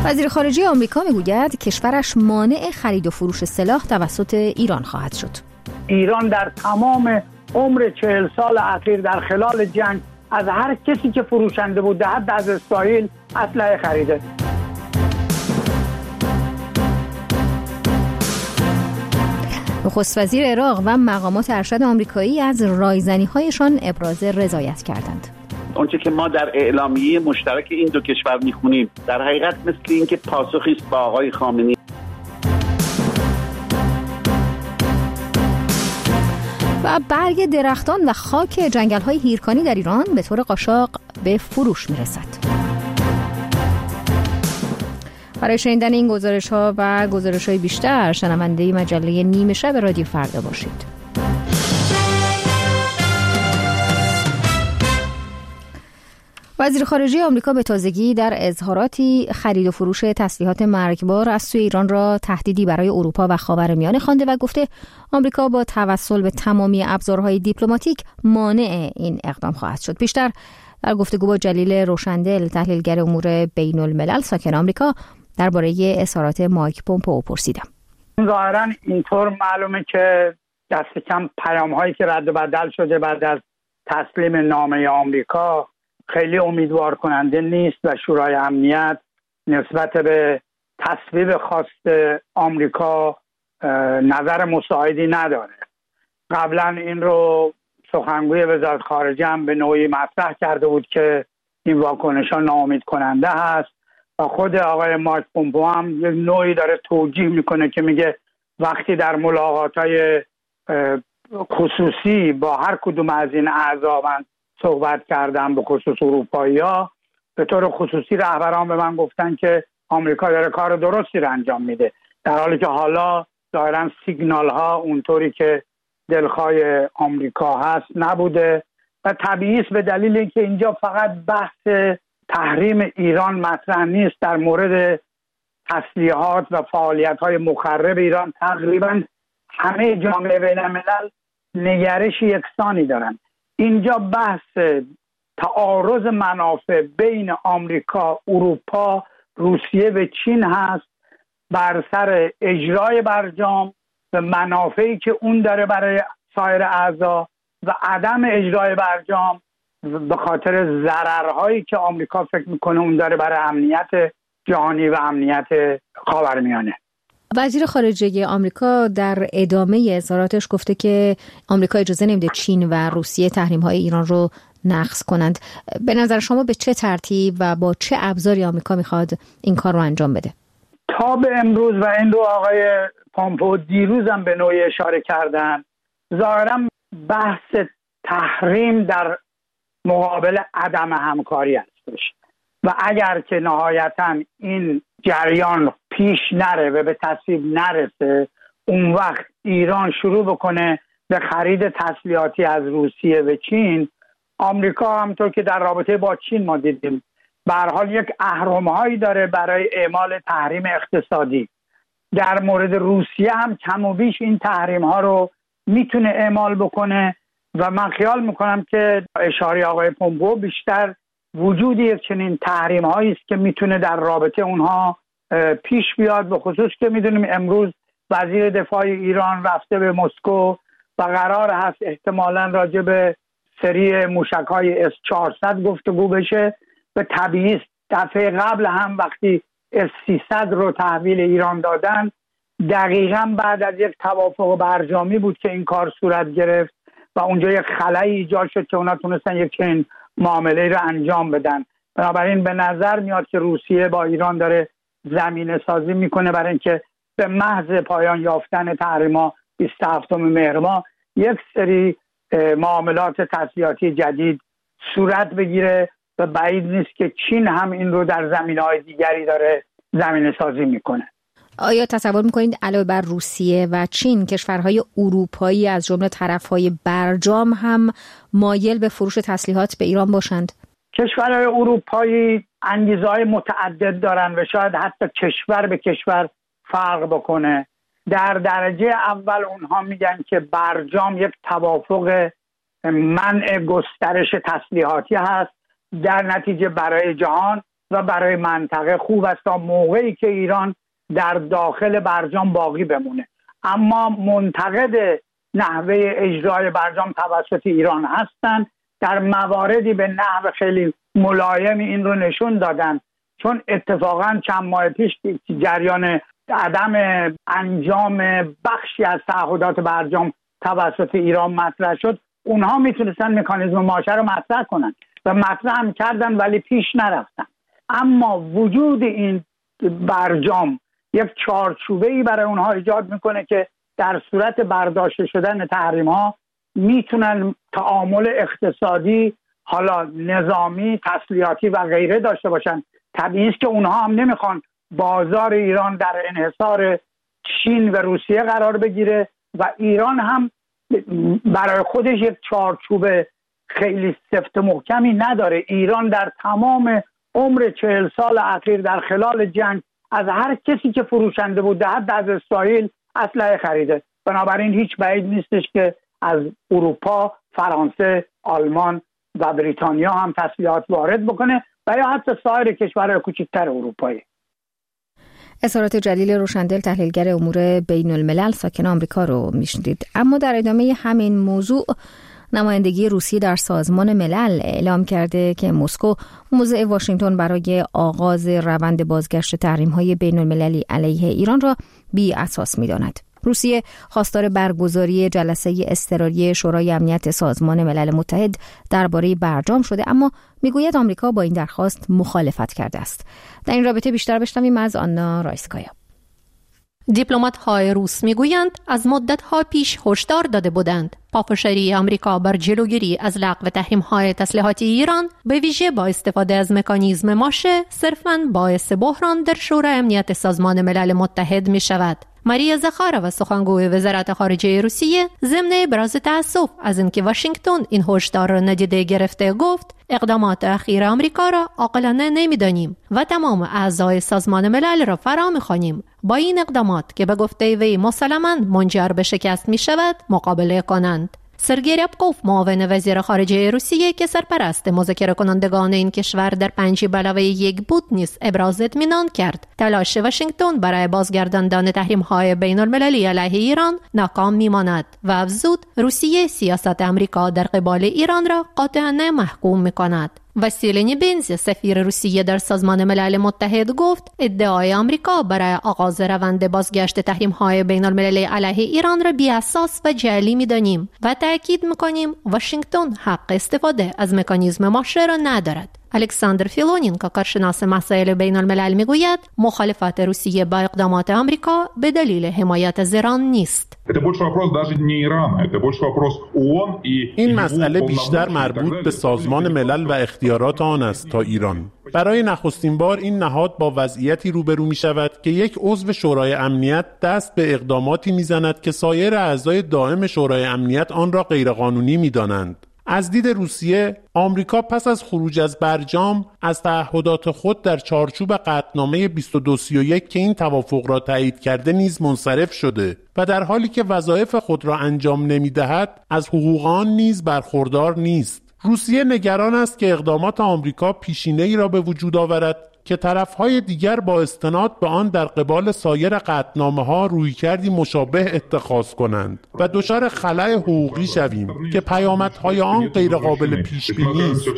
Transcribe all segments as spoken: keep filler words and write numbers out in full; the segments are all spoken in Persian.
وزیر خارجه آمریکا میگوید کشورش مانع خرید و فروش سلاح توسط ایران خواهد شد. ایران در تمام عمر چهل سال اخیر در خلال جنگ از هر کسی که فروشنده بود حتی از اسرائیل اسلحه خریده. نخست وزیر عراق و مقامات ارشد آمریکایی از رایزنی‌هایشان ابراز رضایت کردند. آنچه که ما در اعلامیه مشترک این دو کشور میخونیم در حقیقت مثل این که پاسخی است با آقای خامنه‌ای. و برگ درختان و خاک جنگل‌های هیرکانی در ایران به طور قاچاق به فروش میرسد. برای شنیدن این گزارش‌ها و گزارش‌های بیشتر شنونده مجله نیمه شب رادیو فردا باشید. وزیر خارجه آمریکا به تازگی در اظهاراتی خرید و فروش تسلیحات مرگبار از سوی ایران را تهدیدی برای اروپا و خاورمیانه خوانده و گفته آمریکا با توسل به تمامی ابزارهای دیپلماتیک مانع این اقدام خواهد شد. بیشتر در گفتگو با جلیل روشندل تحلیلگر امور بین الملل ساکن آمریکا درباره اظهارات مایک پومپئو پرسیدم. ظاهراً اینطور معلومه که دست کم پیام‌هایی که رد و بدل شده بعد از تسلیم نامه آمریکا خیلی امیدوار کننده نیست و شورای امنیت نسبت به تصویب خواست آمریکا نظر مساعدی نداره. قبلا این رو سخنگوی وزارت خارجه هم به نوعی مطرح کرده بود که این واکنش‌ها ناامید کننده هست و خود آقای مایک پومپئو هم یک نوعی داره توجیه میکنه که میگه وقتی در ملاقات‌های خصوصی با هر کدوم از این اعضا من صحبت کردم، به خصوص اروپایی‌ها، به طور خصوصی رهبران به من گفتن که آمریکا داره کار درستی رو انجام میده، در حالی که حالا ظاهراً سیگنال ها اونطوری که دلخواه آمریکا هست نبوده و طبیعی است به دلیل اینکه اینجا فقط بحث تحریم ایران مطرح نیست. در مورد تسلیحات و فعالیت‌های مخرب ایران تقریباً همه جامعه بین‌الملل نگرش یکسانی دارن. اینجا بحث تعارض منافع بین آمریکا، اروپا، روسیه و چین هست بر سر اجرای برجام و منافعی که اون داره برای سایر اعضا و عدم اجرای برجام به خاطر ضررهایی که آمریکا فکر میکنه اون داره برای امنیت جهانی و امنیت خاورمیانه. وزیر خارجه آمریکا در ادامه اظهاراتش گفته که آمریکا اجازه نمیده چین و روسیه تحریم‌های ایران رو نقض کنند. به نظر شما به چه ترتیب و با چه ابزاری آمریکا میخواد این کار رو انجام بده؟ تا به امروز و این رو آقای پومپئو دیروز هم به نوعی اشاره کردن، ظاهراً بحث تحریم در مقابل عدم همکاری هستش و اگر که نهایتاً این جریان پیش نره و به تصویب نرسه، اون وقت ایران شروع بکنه به خرید تسلیحاتی از روسیه و چین. آمریکا همونطور که در رابطه با چین ما دیدیم به هر حال یک اهرم‌هایی داره برای اعمال تحریم اقتصادی. در مورد روسیه هم کم و بیش این تحریم‌ها رو میتونه اعمال بکنه و من خیال میکنم که اشاره آقای پومپئو بیشتر وجود یک چنین تحریم‌هایی است که میتونه در رابطه اونها پیش بیاد، به خصوص که میدونیم امروز وزیر دفاع ایران رفته به مسکو و قرار هست احتمالاً راجع به سری موشک‌های اس چهارصد گفتگو بشه و طبیعی است دفعه قبل هم وقتی اس سیصد رو تحویل ایران دادن دقیقاً بعد از یک توافق برجامی بود که این کار صورت گرفت و اونجا یک خلایی ایجاد شد که اونا تونستن یک چنین معامله رو انجام بدن. بنابراین به نظر میاد که روسیه با ایران داره زمینه سازی میکنه برای اینکه به محض پایان یافتن تحریم‌ها بیست و هفتم مهر ماه یک سری معاملات تسلیحاتی جدید صورت بگیره و بعید نیست که چین هم این رو در زمینه‌های دیگری داره زمینه سازی میکنه. آیا تصور میکنید علاوه بر روسیه و چین کشورهای اروپایی از جمله طرفهای برجام هم مایل به فروش تسلیحات به ایران باشند؟ کشورهای اروپایی انگیزه‌های متعدد دارن و شاید حتی کشور به کشور فرق بکنه. در درجه اول اونها میگن که برجام یک توافق منع گسترش تسلیحاتی هست، در نتیجه برای جهان و برای منطقه خوب است تا موقعی که ایران در داخل برجام باقی بمونه. اما منتقد نحوه اجرای برجام توسط ایران هستند. در مواردی به نحو خیلی ملایم این رو نشون دادن، چون اتفاقا چند ماه پیش جریان عدم انجام بخشی از تعهدات برجام توسط ایران مطرح شد، اونها میتونستن مکانیزم ماشه رو مطرح کنن و مطرح هم کردن ولی پیش نرفتن. اما وجود این برجام یک چارچوبه‌ای برای اونها ایجاد میکنه که در صورت برداشته شدن تحریم ها میتونن تعامل اقتصادی، حالا نظامی، تسلیحاتی و غیره داشته باشن. طبیعی است که اونها هم نمیخوان بازار ایران در انحصار چین و روسیه قرار بگیره و ایران هم برای خودش یک چارچوب خیلی سفت محکمی نداره. ایران در تمام عمر چهل سال اخیر در خلال جنگ از هر کسی که فروشنده بود، حتی از اسرائیل، اسلحه خریده. بنابراین هیچ بعید نیستش که از اروپا، فرانسه، آلمان و بریتانیا هم تسلیحات وارد بکنه و یا حتی سایر کشورهای کوچکتر اروپایی. اظهارات جلیل روشندل، تحلیلگر امور بین الملل ساکن آمریکا رو میشنید. اما در ادامه همین موضوع، نمایندگی روسیه در سازمان ملل اعلام کرده که مسکو موضع واشنگتن برای آغاز روند بازگشت تحریم‌های بین المللی علیه ایران را بی اساس می‌داند. روسیه خواستار برگزاری جلسه اضطراری شورای امنیت سازمان ملل متحد درباره برجام شده، اما میگوید آمریکا با این درخواست مخالفت کرده است. در این رابطه بیشتر بشنویم از آنا رایسکایا. دیپلمات‌های روس میگویند از مدت‌ها پیش هشدار داده بودند پافشاری آمریکا بر جلوگیری از لغو تحریم‌های تسلیحاتی ایران، به ویژه با استفاده از مکانیزم ماشه، صرفاً باعث بحران در شورای امنیت سازمان ملل متحد می‌شود. ماریا زخارova، سخنگوی وزارت خارجه روسیه، ضمن ابراز تأسف از اینکه واشنگتن این هشدار را ندیده گرفته، گفت اقدامات اخیر آمریکا را عاقلانه نمی‌دانیم و تمام اعضای سازمان ملل را فرا می‌خوانیم با این اقدامات که به گفته وی مسلماً منجر به شکست می‌شود مقابله کنند. سرگئی ریابکوف، معاون وزیر خارجه روسیه که سرپرست مذاکره کنندگان این کشور در پنج به علاوه یک بود، نیز ابراز اطمینان کرد تلاش واشنگتن برای بازگرداندن تحریم‌های بین المللی علیه ایران ناکام می‌ماند و افزود روسیه سیاست آمریکا در قبال ایران را قاطعانه محکوم می‌کند. واسیلی بنز، سفیر روسیه در سازمان ملل متحد، گفت ادعای آمریکا برای آغاز روند بازگشت تحریم‌های بین‌المللی علیه ایران را بی‌اساس و جعلی می‌دانیم و تأکید می‌کنیم واشنگتن حق استفاده از مکانیزم ماشه را ندارد. الکساندر فیلونین، که کارشناس مسائل بین الملل، میگوید مخالفت روسیه با اقدامات آمریکا به دلیل حمایت از ایران نیست. این مسئله بیشتر مربوط به سازمان ملل و اختیارات آن است تا ایران. برای نخستین بار این نهاد با وضعیتی روبرو می شود که یک عضو شورای امنیت دست به اقداماتی می زند که سایر اعضای دائم شورای امنیت آن را غیرقانونی می دانند. از دید روسیه، آمریکا پس از خروج از برجام از تعهدات خود در چارچوب قطعنامه بیست و دو سی و یک که این توافق را تایید کرده نیز منصرف شده و در حالی که وظایف خود را انجام نمی‌دهد، از حقوق آن نیز برخوردار نیست. روسیه نگران است که اقدامات آمریکا پیشینه‌ای را به وجود آورد که طرف‌های دیگر با استناد به آن در قبال سایر قطعنامه‌ها رویکردی مشابه اتخاذ کنند و دچار خلأ حقوقی شویم که پیامدهای آن غیرقابل پیش‌بینی است.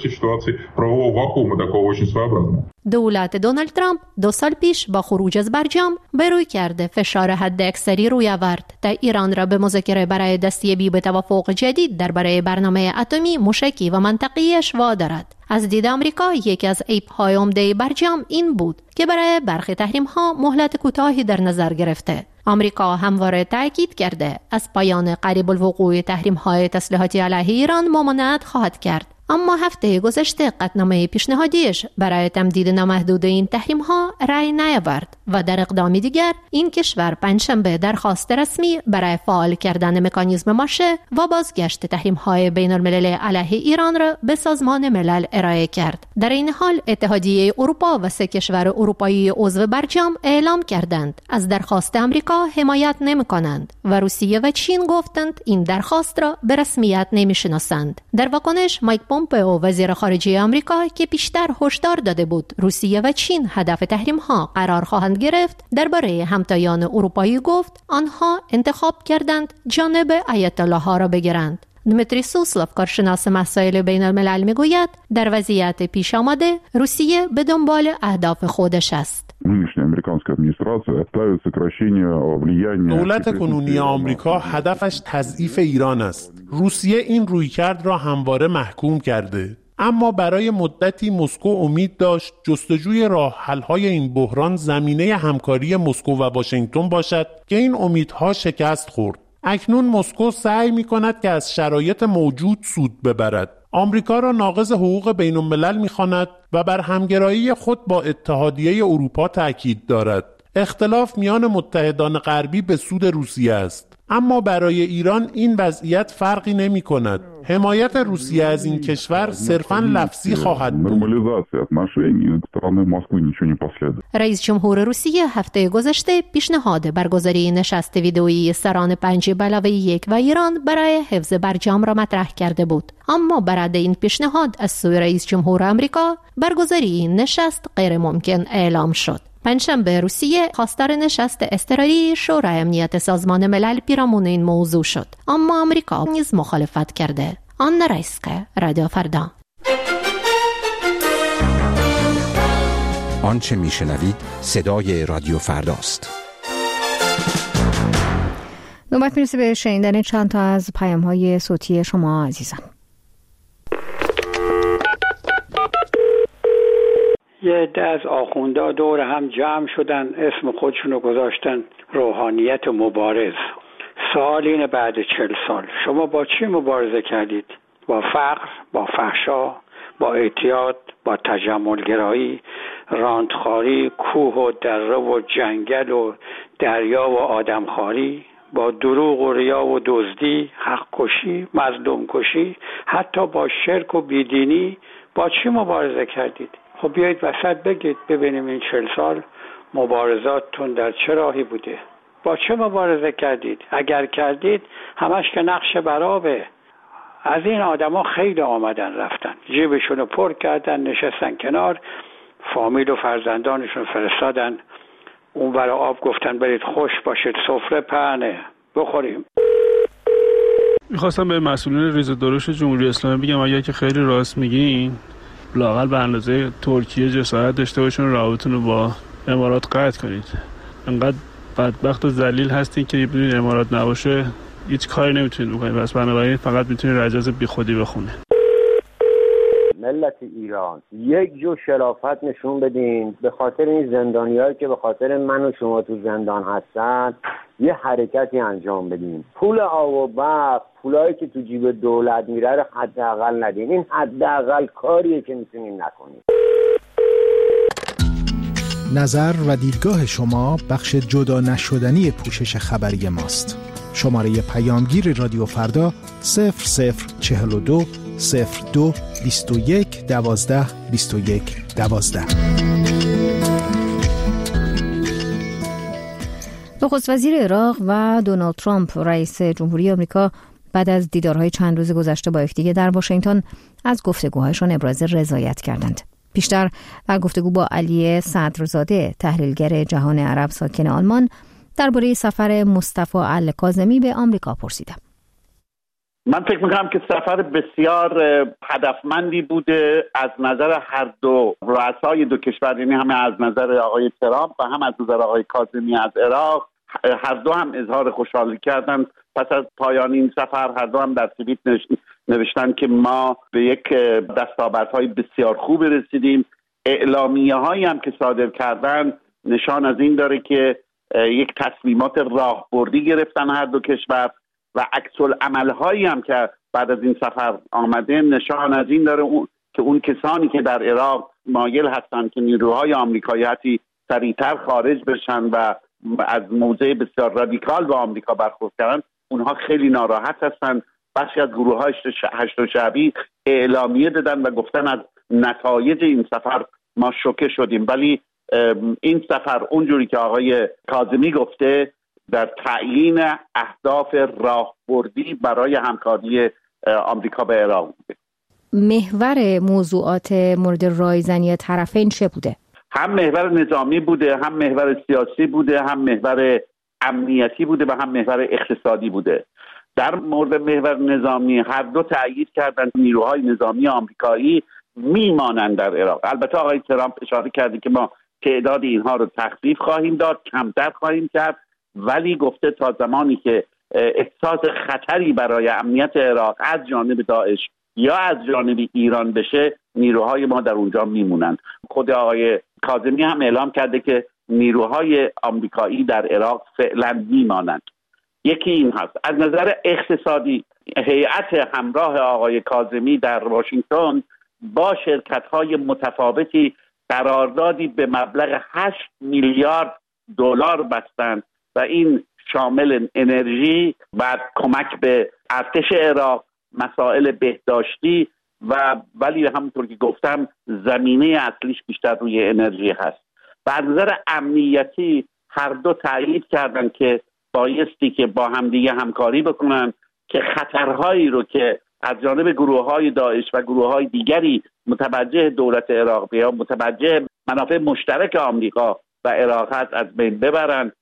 دولت دونالد ترامپ دو سال پیش با خروج از برجام به روی کرده فشار حداکثری روی آورد تا ایران را به مذاکره برای دستیابی به توافق جدید درباره برنامه اتمی موشکی و منطقه‌ایش وادارد. از دید آمریکا یکی از عیب‌های عمده برجام این بود که برای برخی تحریم‌ها مهلت کوتاهی در نظر گرفته. آمریکا همواره تاکید کرده از پایان قریب الوقوع تحریم‌های تسلیحاتی علیه ایران ممانعت خواهد کرد. اما هفته گذشته قطعنامه پیشنهادیش برای تمدید نامحدود این تحریم‌ها رأی نیاورد و در اقدام دیگر این کشور پنجشنبه درخواست رسمی برای فعال کردن مکانیزم ماشه و بازگشت تحریم‌های بین‌المللی علیه ایران را به سازمان ملل ارائه کرد. در این حال اتحادیه اروپا و سه کشور اروپایی عضو برجام اعلام کردند از درخواست آمریکا حمایت نمی‌کنند و روسیه و چین گفتند این درخواست را به رسمیت نمی‌شناسند. در واکنش مایک پومپئو وزیر خارجه آمریکا که پیشتر هشدار داده بود روسیه و چین هدف تحریم‌ها قرار خواهند گرفت، درباره همتایان اروپایی گفت آنها انتخاب کردند جانب آیت الله ها را بگیرند. دمیتری سوسلوف کارشناس مسائل بین الملل میگوید در وضعیت پیش آمده روسیه به دنبال اهداف خودش است. دولت کنونی آمریکا هدفش تضعیف ایران است. روسیه این رویکرد را همواره محکوم کرده. اما برای مدتی مسکو امید داشت جستجوی راه حل‌های این بحران زمینه همکاری مسکو و واشنگتن باشد که این امیدها شکست خورد. اکنون مسکو سعی می‌کند که از شرایط موجود سود ببرد. آمریکا را ناقض حقوق بین‌الملل می‌خواند و بر همگرایی خود با اتحادیه اروپا تأکید دارد. اختلاف میان متحدان غربی به سود روسیه است. اما برای ایران این وضعیت فرقی نمی کند. حمایت روسیه از این کشور صرفاً لفظی خواهد بود. رئیس جمهور روسیه هفته گذشته پیشنهاد برگزاری نشست ویدئویی سران پنج به علاوه یک و ایران برای حفظ برجام را مطرح کرده بود. اما برای این پیشنهاد از سوی رئیس جمهور آمریکا برگزاری این نشست غیر ممکن اعلام شد. پنجشنبه روسیه خواستار نشست اضطراری شورای امنیت سازمان ملل پیرامون این موضوع شد، اما آمریکا نیز مخالفت کرده. آن رایسکه، رادیو فردا. آنچه میشنوید صدای رادیو فرداست. نوبت میرسه به شنیدن چند تا از پیام‌های صوتی شما عزیزان. یه عده از آخوندا دور هم جمع شدن، اسم خودشونو گذاشتن روحانیت مبارز. سوال اینه بعد چل سال شما با چی مبارزه کردید؟ با فقر، با فحشا، با اعتیاد، با تجملگرایی، راندخاری، کوه و دره و جنگل و دریا و آدمخواری، با دروغ و ریا و دزدی، حق کشی، مظلوم کشی، حتی با شرک و بیدینی. با چی مبارزه کردید؟ خب بیایید وسط بگید ببینیم این چل سال مبارزاتتون در چه راهی بوده؟ با چه مبارزه کردید؟ اگر کردید همش که نقش برابه. از این آدما خیلی آمدن رفتن، جیبشونو پر کردن، نشستن کنار، فامیل و فرزندانشون فرستادن اونور آب، گفتن برید خوش باشید، سفره پهنه، بخوریم. میخواستم به مسئولین ریز دروش جمهوری اسلامی بگم اگر که خیلی راست میگین لااقل به اندازه ترکیه جسارت داشته باشون رابطتون رو با امارات قطع کنید. انقدر بدبخت و ذلیل هستین که بدون امارات نباشه هیچ کاری نمیتونید بکنید، پس بنابراین فقط میتونید رجز بی خودی بخونه. ملت ایران یک جو شرافت نشون بدین، به خاطر این زندانیایی که به خاطر من و شما تو زندان هستن یه حرکتی انجام بدین. پول آب و برق، پولایی که تو جیب دولت میره رو حداقل ندین. این حداقل کاریه که میتونین نکنین. نظر و دیدگاه شما بخش جدا نشدنی پوشش خبری ماست. شماره پیامگیر رادیو فردا صفر صفر چهل و دو صفر دو بیست و یک دوازده بیست و یک دوازده. نخست وزیر عراق و دونالد ترامپ رئیس جمهوری آمریکا بعد از دیدارهای چند روز گذشته با یکدیگر در واشنگتن از گفتگوهایشان ابراز رضایت کردند. پیشتر در گفتگو با علی صدرزاده تحلیلگر جهان عرب ساکن آلمان درباره سفر مصطفی الکاظمی به آمریکا پرسیدم. من فکر میکنم که سفر بسیار هدفمندی بوده از نظر هر دو رؤسای دو کشور، یعنی هم از نظر آقای ترامپ و هم از نظر آقای کاظمی از عراق. هر دو هم اظهار خوشحالی کردند پس از پایان این سفر. هر دو هم در توییت نوشتن که ما به یک دستاوردهای بسیار خوب رسیدیم. اعلامیه هایی هم که صادر کردن نشان از این داره که یک تصمیمات راهبردی گرفتن هر دو کشور و عکس العمل هایی هم که بعد از این سفر آمده نشان از این داره اون که اون کسانی که در عراق مایل هستند که نیروهای آمریکایی حتی سریعتر خارج بشن و از موضع بسیار رادیکال با آمریکا برخورد کردن، اونها خیلی ناراحت هستن. بخشی از گروه‌های هشت شعبی اعلامیه دادن و گفتن از نتایج این سفر ما شوکه شدیم، ولی این سفر اونجوری که آقای کاظمی گفته در تعیین اهداف راهبردی برای همکاری آمریکا به عراق بوده. محور موضوعات مورد رایزنی طرفین چه بوده؟ هم محور نظامی بوده، هم محور سیاسی بوده، هم محور امنیتی بوده و هم محور اقتصادی بوده. در مورد محور نظامی هر دو تأیید کردند نیروهای نظامی آمریکایی میمانند در عراق. البته آقای ترامپ اشاره کرده که ما تعداد اینها رو تخفیف خواهیم داد، کمتر خواهیم کرد، ولی گفته تا زمانی که احساس خطری برای امنیت عراق از جانب داعش یا از جانب ایران بشه، نیروهای ما در اونجا میمونند. خود آقای کاظمی هم اعلام کرده که نیروهای آمریکایی در عراق فعلا میمانند. یکی این هست. از نظر اقتصادی هیئت همراه آقای کاظمی در واشنگتن با شرکت‌های متفاوتی قراردادی به مبلغ هشت میلیارد دلار بستند و این شامل انرژی و کمک به ارتش عراق، مسائل بهداشتی و ولی همونطور که گفتم زمینه اصلیش بیشتر روی انرژی هست. و از نظر امنیتی هر دو تأیید کردن که بایستی که با همدیگه همکاری بکنن که خطرهایی رو که از جانب گروه‌های داعش و گروه‌های دیگری متوجه دولت عراق یا متوجه منافع مشترک آمریکا و عراق هست از بین ببرن.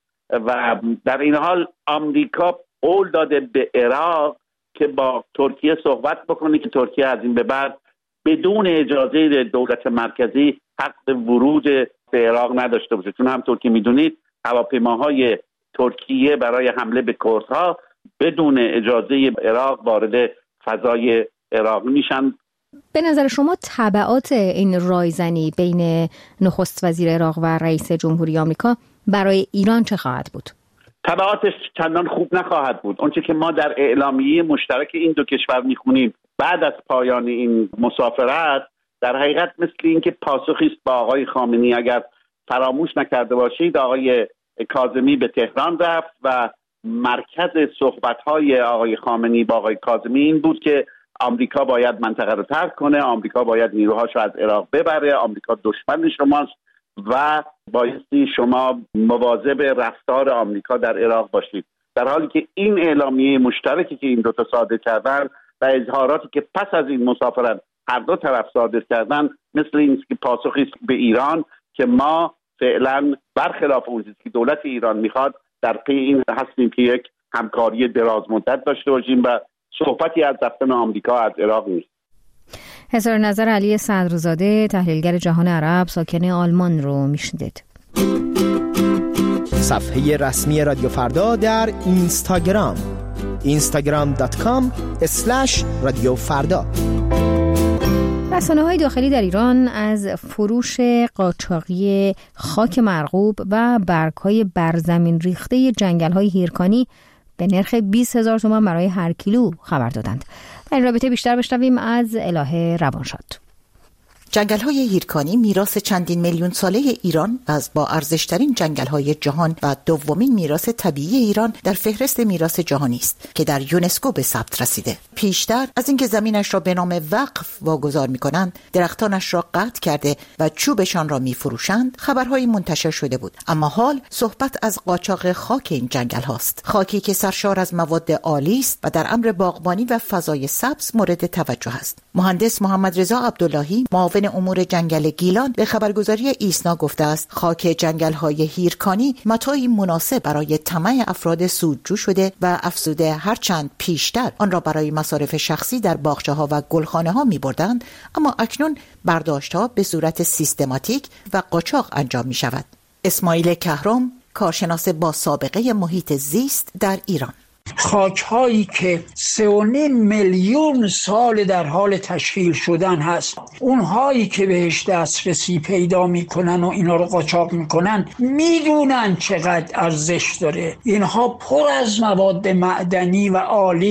و در این حال آمریکا قول داده به عراق که با ترکیه صحبت بکنه که ترکیه از این به بعد بدون اجازه دولت مرکزی حق ورود به عراق نداشته باشه، چون همونطور که میدونید هواپیماهای ترکیه برای حمله به کردها بدون اجازه عراق وارد فضای عراق میشن. به نظر شما تبعات این رایزنی بین نخست وزیر عراق و رئیس جمهوری آمریکا برای ایران چه خواهد بود؟ تبعاتش چندان خوب نخواهد بود. اونچه که ما در اعلامیه مشترک این دو کشور میخونیم بعد از پایان این مسافرت در حقیقت مثل این که پاسخی است با آقای خامنه‌ای. اگر فراموش نکرده باشید آقای کاظمی به تهران رفت و مرکز صحبت‌های آقای خامنه‌ای با آقای کاظمی این بود که آمریکا باید منطقه رو ترک کنه، آمریکا باید نیروهاش رو از عراق ببره، آمریکا دشمن شماست و بایستی شما مواظب رفتار آمریکا در عراق باشید. در حالی که این اعلامیه مشترکی که این دو تا صادر کردن و اظهاراتی که پس از این مسافرت هر دو طرف صادر کردن مثل این که پاسخی است به ایران که ما فعلا برخلاف اون چیزی که دولت ایران میخواد در پی این هستیم که یک همکاری دراز مدت داشته باشیم و صحبتی از رفتن آمریکا از عراق نیست. اظهار نظر علی صدرزاده، تحلیلگر جهان عرب ساکن آلمان رو میشنیدید. صفحه رسمی رادیو فردا در اینستاگرام اینستاگرام دات کام اسلش رادیو فردا. رسانه‌های داخلی در ایران از فروش قاچاقی خاک مرغوب و برگ‌های برزمین ریخته جنگل‌های هیرکانی به نرخ بیست هزار تومان برای هر کیلو خبر دادند. در این رابطه بیشتر بشنویم از الهه روانشاد. جنگل‌های هیرکانی میراث چندین میلیون ساله ایران از با ارزش‌ترین جنگل‌های جهان و دومین میراث طبیعی ایران در فهرست میراث جهانی است که در یونسکو به ثبت رسیده. پیشتر از اینکه زمینش را به نام وقف واگذار می‌کنند، درختانش را قطع کرده و چوبشان را می‌فروشند، خبرهایی منتشر شده بود. اما حال صحبت از قاچاق خاک این جنگل هاست. خاکی که سرشار از مواد عالی است و در امر باغبانی و فضای سبز مورد توجه است. مهندس محمد رضا عبداللهی معاون امور جنگل گیلان به خبرگزاری ایسنا گفته است خاک جنگل‌های هیرکانی متاعی مناسب برای طمع افراد سودجو شده و افزوده هرچند پیشتر آن را برای مصارف شخصی در باغچه‌ها و گلخانه‌ها می‌بردند، اما اکنون برداشت‌ها به صورت سیستماتیک و قاچاق انجام می‌شود. اسماعیل کهرم، کارشناس با سابقه محیط زیست در ایران: خاک‌هایی که سه و نیم میلیون سال در حال تشکیل شدن هست، اونهایی که بهش دسترسی پیدا میکنن و اینا رو قاچاق میکنن میدونن چقدر ارزش داره. اینها پر از مواد معدنی و عالی است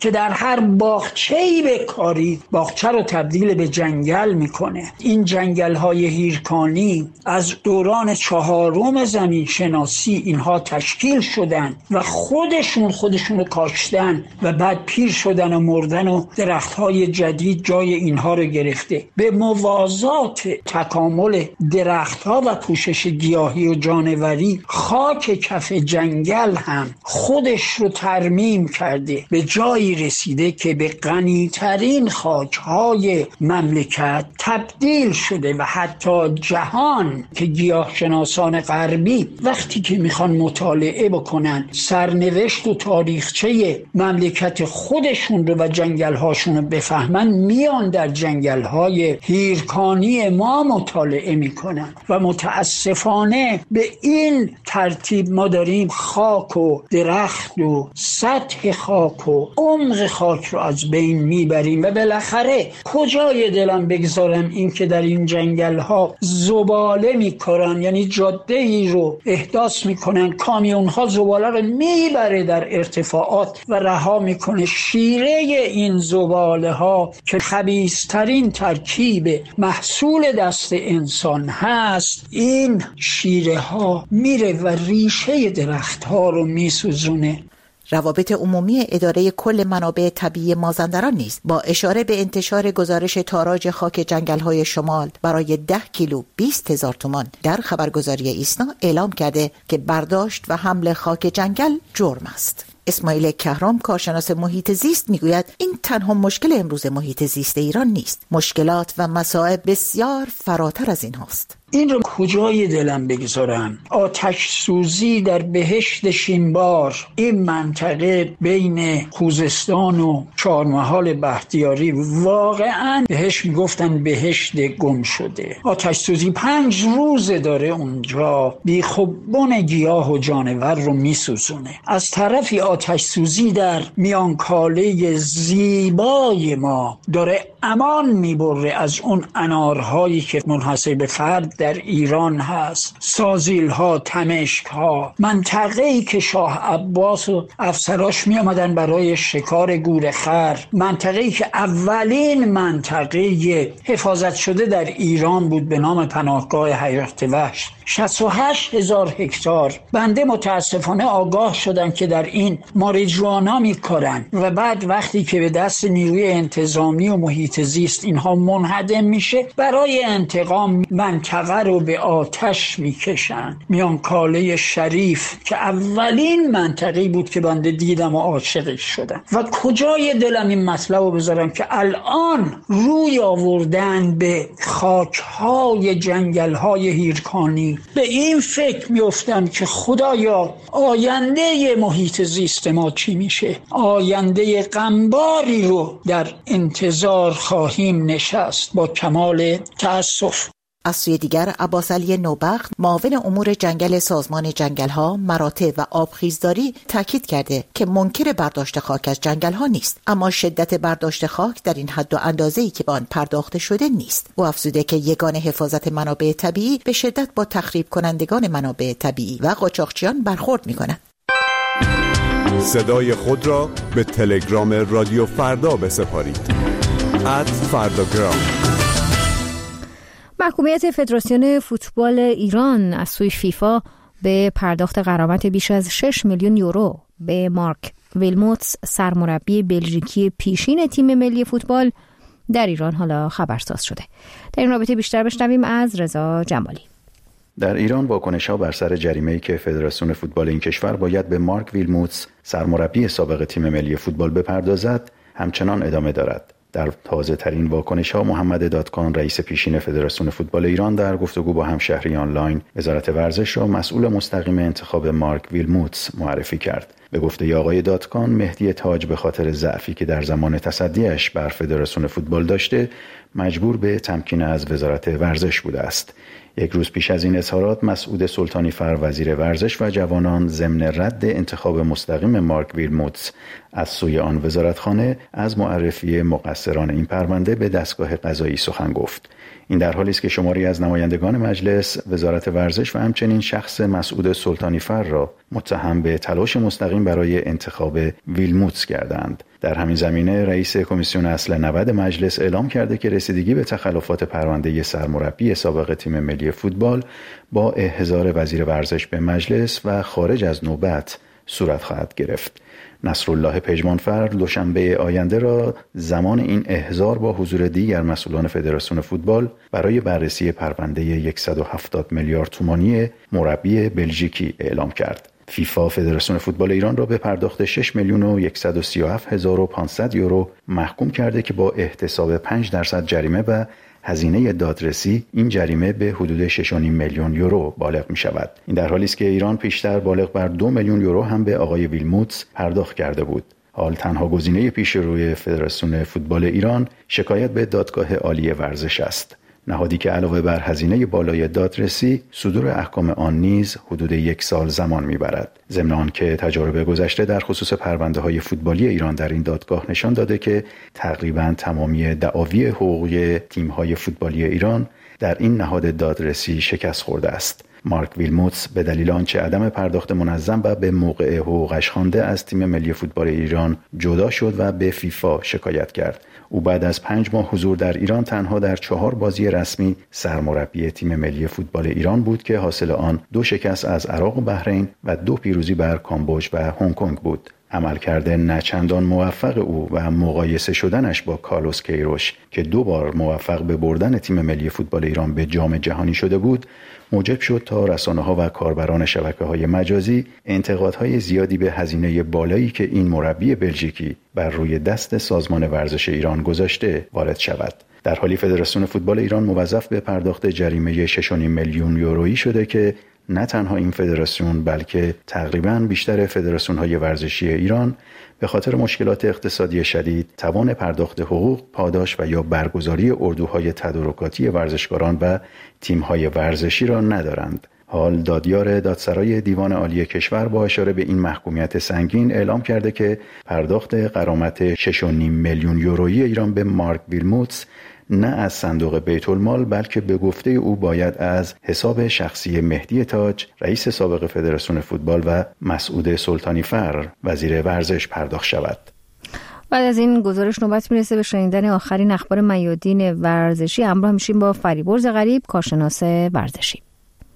که در هر باغچه‌ای بکاری باغچه رو تبدیل به جنگل میکنه. این جنگل‌های هیرکانی از دوران چهارم زمین شناسی اینها تشکیل شدن و خودشون خودشون رو کاشتن و بعد پیر شدن و مردن و درخت‌های جدید جای اینها رو گرفته. به موازات تکامل درخت‌ها و پوشش گیاهی و جانوری، خاک کف جنگل هم خودش رو ترمیم کرده، به جایی رسیده که به غنی‌ترین خاک‌های مملکت تبدیل شده و حتی جهان که گیاهشناسان غربی وقتی که میخوان مطالعه بکنن سرنوشت و تاریخچه مملکت خودشون رو و جنگل‌هاشون رو بفهمن، میان در جنگل‌های هیرکانی ما مطالعه میکنن و متاسفانه به این ترتیب ما داریم خاک و درخت و سطح خاک و عمق خاک رو از بین میبریم و بالاخره کجای دلم بگذارم این که در این جنگل ها زباله میکنن، یعنی جاده ای رو احداث میکنن، کامیون ها زباله رو میبره در ارتفاعات و رها میکنه. شیره این زباله ها که خبیثترین ترکیب محصول دست انسان هست، این شیره ها میره و ریشه درخت ها رو میسوزونه. روابط عمومی اداره کل منابع طبیعی مازندران نیز با اشاره به انتشار گزارش تاراج خاک جنگل‌های شمال برای ده کیلو بیست هزار تومان در خبرگزاری ایسنا اعلام کرده که برداشت و حمل خاک جنگل جرم است. اسماعیل کهرام کارشناس محیط زیست میگوید این تنها مشکل امروز محیط زیست ایران نیست، مشکلات و مصائب بسیار فراتر از این هاست. این رو کجای دلم بگذارم؟ آتش سوزی در بهشت شینبار، این منطقه بین خوزستان و چهارمحال بختیاری، واقعا بهش میگفتن بهشت گم شده. آتش سوزی پنج روزه داره اونجا، بیخوبون گیاه و جانور رو میسوزونه. از طرفی آتش سوزی در میانکاله زیبای ما داره امان میبره از اون انارهایی که منحصر به فرد در ایران هست، سازیل ها، تمشک ها، منطقه‌ای که شاه عباس و افسراش می آمدن برای شکار گورخر، منطقه‌ای که اولین منطقه حفاظت شده در ایران بود به نام پناهگاه حیات وحش، شصت و هشت هزار هکتار. بنده متاسفانه آگاه شدم که در این ماریجوانا میکارن و بعد وقتی که به دست نیروی انتظامی و محیط زیست اینها منهدم میشه، برای انتقام منطقه رو به آتش میکشن. میانکاله شریف که اولین منطقه‌ای بود که بنده دیدم و عاشقش شدم و کجای دلم این مطلب رو بذارم که الان روی آوردن به خاک‌های جنگل‌های هیرکانی. به این فکر میافتم که خدایا آینده محیط زیست ما چی میشه؟ آینده غمباری رو در انتظار خواهیم نشست با کمال تأسف. از سوی دیگر عباس علی نوبخت معاون امور جنگل سازمان جنگل‌ها، مراتع و آبخیزداری تاکید کرده که منکر برداشت خاک از جنگل‌ها نیست، اما شدت برداشت خاک در این حد و اندازه‌ای که به آن پرداخته شده نیست. او افزوده که یگان حفاظت منابع طبیعی به شدت با تخریب کنندگان منابع طبیعی و قاچاقچیان برخورد می‌کند. صدای خود را به تلگرام رادیو فردا بسپارید. ات فرداگرام. محکومیت فدراسیون فوتبال ایران از سوی فیفا به پرداخت غرامت بیش از شش میلیون یورو به مارک ویلموتس، سرمربی بلژیکی پیشین تیم ملی فوتبال در ایران حالا خبرساز شده. در این رابطه بیشتر بشنویم از رضا جمالی. در ایران واکنش‌ها بر سر جریمه‌ای که فدراسیون فوتبال این کشور باید به مارک ویلموتس، سرمربی سابق تیم ملی فوتبال بپردازد، همچنان ادامه دارد. در تازه ترین واکنش ها محمد دادکان، رئیس پیشین فدراسیون فوتبال ایران، در گفتگو با همشهری آنلاین وزارت ورزش را مسئول مستقیم انتخاب مارک ویلموتس معرفی کرد. به گفته آقای دادکان، مهدی تاج به خاطر ضعفی که در زمان تصدیش بر فدراسیون فوتبال داشته مجبور به تمکین از وزارت ورزش بوده است. یک روز پیش از این اظهارات، مسعود سلطانی فر، وزیر ورزش و جوانان، ضمن رد انتخاب مستقیم مارک ویلموتس از سوی آن وزارتخانه از معرفی مقصران این پرونده به دستگاه قضایی سخن گفت. این در حالی است که شماری از نمایندگان مجلس، وزارت ورزش و همچنین شخص مسعود سلطانی فر را متهم به تلاش مستقیم تصمیم برای انتخاب ویلموتس کردند. در همین زمینه رئیس کمیسیون اصل نود مجلس اعلام کرده که رسیدگی به تخلفات پرونده سرمربی سابق تیم ملی فوتبال با احضار وزیر ورزش به مجلس و خارج از نوبت صورت خواهد گرفت. نصرالله پژمانفر دوشنبه آینده را زمان این احضار با حضور دیگر مسئولان فدراسیون فوتبال برای بررسی پرونده صد و هفتاد میلیارد تومانی مربی بلژیکی اعلام کرد. فیفا فدراسیون فوتبال ایران را به پرداخت شش میلیون و صد و سی و هفت هزار و پانصد یورو محکوم کرده که با احتساب پنج درصد جریمه و هزینه دادرسی این جریمه به حدود شش و نیم میلیون یورو بالغ می شود. این در حالی است که ایران پیشتر بالغ بر دو میلیون یورو هم به آقای ویلموتس پرداخت کرده بود. حال تنها گزینه پیش روی فدراسیون فوتبال ایران شکایت به دادگاه عالی ورزش است. نهادی که علاوه بر هزینه بالای دادرسی صدور احکام آن نیز حدود یک سال زمان میبرد. ضمن آنکه تجارب گذشته در خصوص پرونده‌های فوتبالی ایران در این دادگاه نشان داده که تقریباً تمامی دعاوی حقوقی تیم‌های فوتبالی ایران در این نهاد دادرسی شکست خورده است. مارک ویلموتس به دلیل آنچه عدم پرداخت منظم و به موقع حقوقش خوانده از تیم ملی فوتبال ایران جدا شد و به فیفا شکایت کرد. او بعد از پنج ماه حضور در ایران تنها در چهار بازی رسمی سرمربی تیم ملی فوتبال ایران بود که حاصل آن دو شکست از عراق و بحرین و دو پیروزی بر کامبوج و هنگ کنگ بود. عملکرد نچندان موفق او و مقایسه شدنش با کارلوس کیروش که دو بار موفق به بردن تیم ملی فوتبال ایران به جام جهانی شده بود، موجب شد تا رسانه‌ها و کاربران شبکه‌های مجازی انتقادهای زیادی به هزینه بالایی که این مربی بلژیکی بر روی دست سازمان ورزش ایران گذاشته وارد شود. در حالی فدراسیون فوتبال ایران موظف به پرداخت جریمه شش و نیم میلیون یورویی شده که نه تنها این فدراسیون بلکه تقریباً بیشتر فدراسیون‌های ورزشی ایران به خاطر مشکلات اقتصادی شدید توان پرداخت حقوق، پاداش و یا برگزاری اردوهای تدارکاتی ورزشکاران و تیم‌های ورزشی را ندارند. حال دادیار دادسرای دیوان عالی کشور با اشاره به این محکومیت سنگین اعلام کرده که پرداخت غرامت شش و نیم میلیون یورویی ایران به مارک ویلموتس نه از صندوق بیت المال بلکه به گفته او باید از حساب شخصی مهدی تاج، رئیس سابق فدراسیون فوتبال و مسعود سلطانی فر، وزیر ورزش پرداخت شود. بعد از این گزارش نوبت میرسه به شنیدن آخرین اخبار میادین ورزشی. همراه میشیم با فریبرز غریب، کارشناس ورزشی.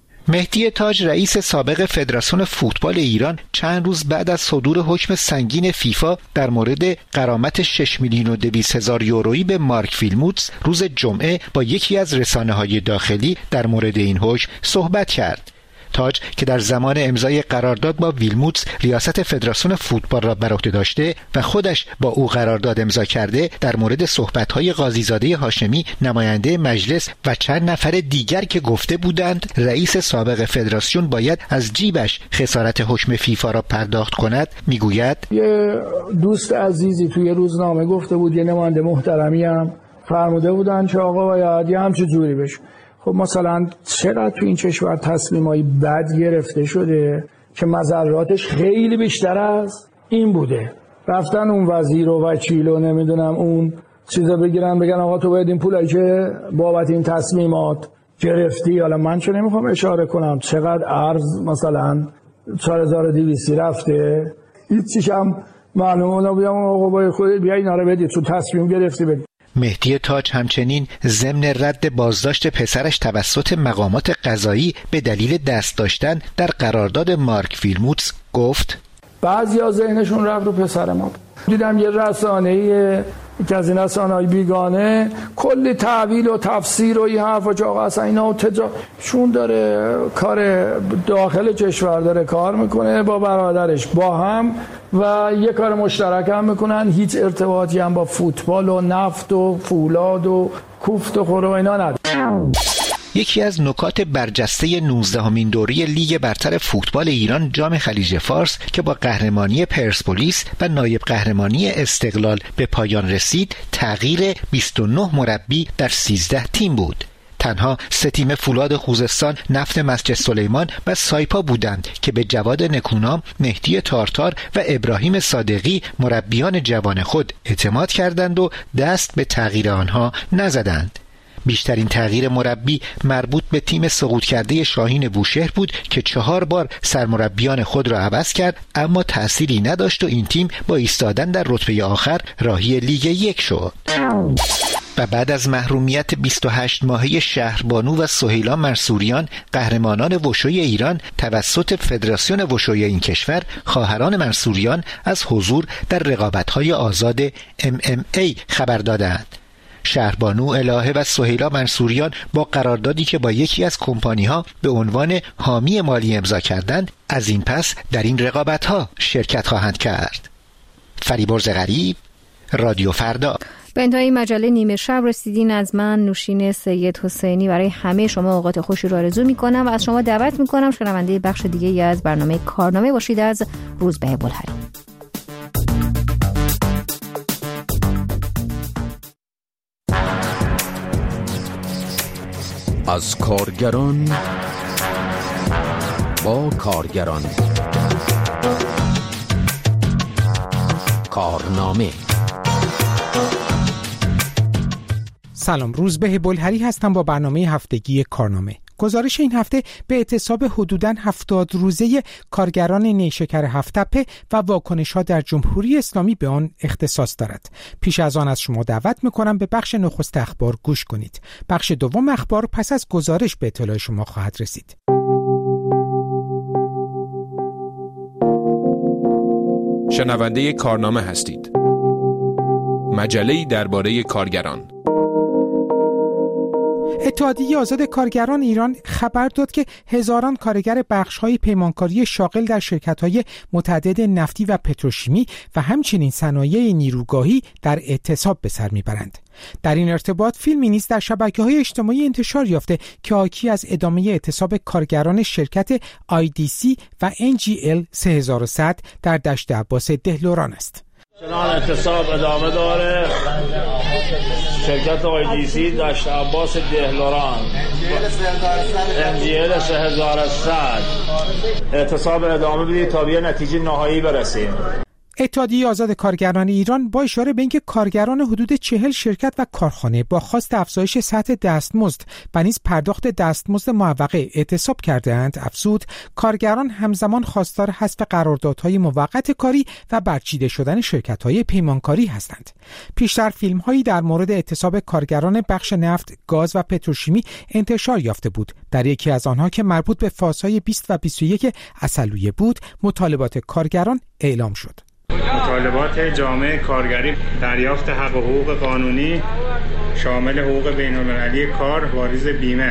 مهدی تاج رئیس سابق فدراسیون فوتبال ایران چند روز بعد از صدور حکم سنگین فیفا در مورد غرامت شش میلیون و دویست هزار یورویی به مارک ویلموتس روز جمعه با یکی از رسانه‌های داخلی در مورد این حکم صحبت کرد. تاج که در زمان امضای قرارداد با ویلموتس ریاست فدراسیون فوتبال را بر عهده داشته و خودش با او قرارداد امضا کرده، در مورد صحبت‌های قاضیزاده هاشمی نماینده مجلس و چند نفر دیگر که گفته بودند رئیس سابق فدراسیون باید از جیبش خسارت حکم فیفا را پرداخت کند، میگوید یه دوست عزیزی توی روزنامه گفته بود، یه نماینده محترمی هم فرموده بودن که آقا باید یه همچه جوری بشه. خب مثلا چرا تو این کشور تصمیمای بد گرفته شده که مضراتش خیلی بیشتر از این بوده؟ رفتن اون وزیر و وکیل و نمیدونم اون چیزا بگیرن بگن آقا تو باید این پولایی که بابت این تصمیمات گرفتی، حالا من چه نمیخوام اشاره کنم چقدر ارز مثلا چهار هزار و دویست رفته، هیچیش هم معلومه نبودم آقا باید خودت بیا اینا رو بدی، تو تصمیم گرفتی بدی. مهدی تاج همچنین ضمن رد بازداشت پسرش توسط مقامات قضایی به دلیل دست داشتن در قرارداد مارک ویلموتس گفت بعضیا ذهنشون رفت رو پسر ما. دیدم یه رسانه‌ای که از این رسانه‌های بیگانه کلی تعویل و تفسیر و این حرفا که آقا اصلا اینا تجا چون داره کار داخل کشور داره کار میکنه با برادرش با هم و یه کار مشترک هم میکنن، هیچ ارتباطی هم با فوتبال و نفت و فولاد و کوفت و خور و اینا نداره. یکی از نکات برجسته نوزدهمین دوره لیگ برتر فوتبال ایران جام خلیج فارس که با قهرمانی پرسپولیس و نایب قهرمانی استقلال به پایان رسید، تغییر بیست و نه مربی در سیزده تیم بود. تنها سه تیم فولاد خوزستان، نفت مسجد سلیمان و سایپا بودند که به جواد نکونام، مهدی تارتار و ابراهیم صادقی مربیان جوان خود اعتماد کردند و دست به تغییر آنها نزدند. بیشترین تغییر مربی مربوط به تیم سقوط کرده شاهین بوشهر بود که چهار بار سرمربیان خود را عوض کرد، اما تأثیری نداشت و این تیم با ایستادن در رتبه آخر راهی لیگ یک شد. و بعد از محرومیت بیست و هشت ماهه شهربانو و سهیلا منصوریان، قهرمانان وشوی ایران توسط فدراسیون وشوی این کشور، خواهران منصوریان از حضور در رقابت‌های آزاد ام ام ای خبر دادند. شهربانو الهه و سهیلا منصوریان با قراردادی که با یکی از کمپانی‌ها به عنوان حامی مالی امضا کردند، از این پس در این رقابت‌ها شرکت خواهند کرد. فریبرز غریب، رادیو فردا. به انتهای مجله نیمه شب رسیدین. از من نوشین سید حسینی برای همه شما اوقات خوشی را آرزو می‌کنم و از شما دعوت می‌کنم شنونده بخش دیگه‌ای از برنامه کارنامه باشید از روزبه بلهری. از کارگران با کارگران، کارنامه. سلام، روزبه بلهری هستم با برنامه هفتگی کارنامه. گزارش این هفته به اعتصاب حدوداً هفتاد روزه کارگران نیشکر هفت‌تپه و واکنش‌ها در جمهوری اسلامی به آن اختصاص دارد. پیش از آن از شما دعوت می‌کنم به بخش نخست اخبار گوش کنید. بخش دوم اخبار پس از گزارش به اطلاع شما خواهد رسید. شنونده کارنامه هستید. مجله‌ای درباره کارگران. اتحادیه آزاد کارگران ایران خبر داد که هزاران کارگر بخش‌های پیمانکاری شاغل در شرکت‌های متعدد نفتی و پتروشیمی و همچنین صنایع نیروگاهی در اعتصاب به سر می‌برند. در این ارتباط فیلمی نیز در شبکه‌های اجتماعی انتشار یافته که حاکی از ادامه اعتصاب کارگران شرکت آی دی سی و ان جی ال سه هزار و صد در دشت عباس دهلوران است. چنان اعتصاب ادامه داره. شرکت آی دی سی دشت عباس دهلوران، ان جی ال سه هزار و صد، اعتصاب ادامه بدید تا به یه نتیجه نهایی برسیم. اتحادیه آزاد کارگران ایران با اشاره به اینکه کارگران حدود چهل شرکت و کارخانه با خواست افزایش سطح دستمزد و نیز پرداخت دستمزد معوقه اعتصاب کرده‌اند، افزود کارگران همزمان خواستار حذف قراردادهای موقت کاری و برچیده شدن شرکت‌های پیمانکاری هستند. پیشتر فیلم‌هایی در مورد اعتصاب کارگران بخش نفت، گاز و پتروشیمی انتشار یافته بود. در یکی از آنها که مربوط به فازهای بیست و بیست و یک عسلویه بود، مطالبات کارگران اعلام شد. مطالبات جامعه کارگری دریافت حق و حقوق قانونی شامل حقوق بین‌المللی کار، واریز بیمه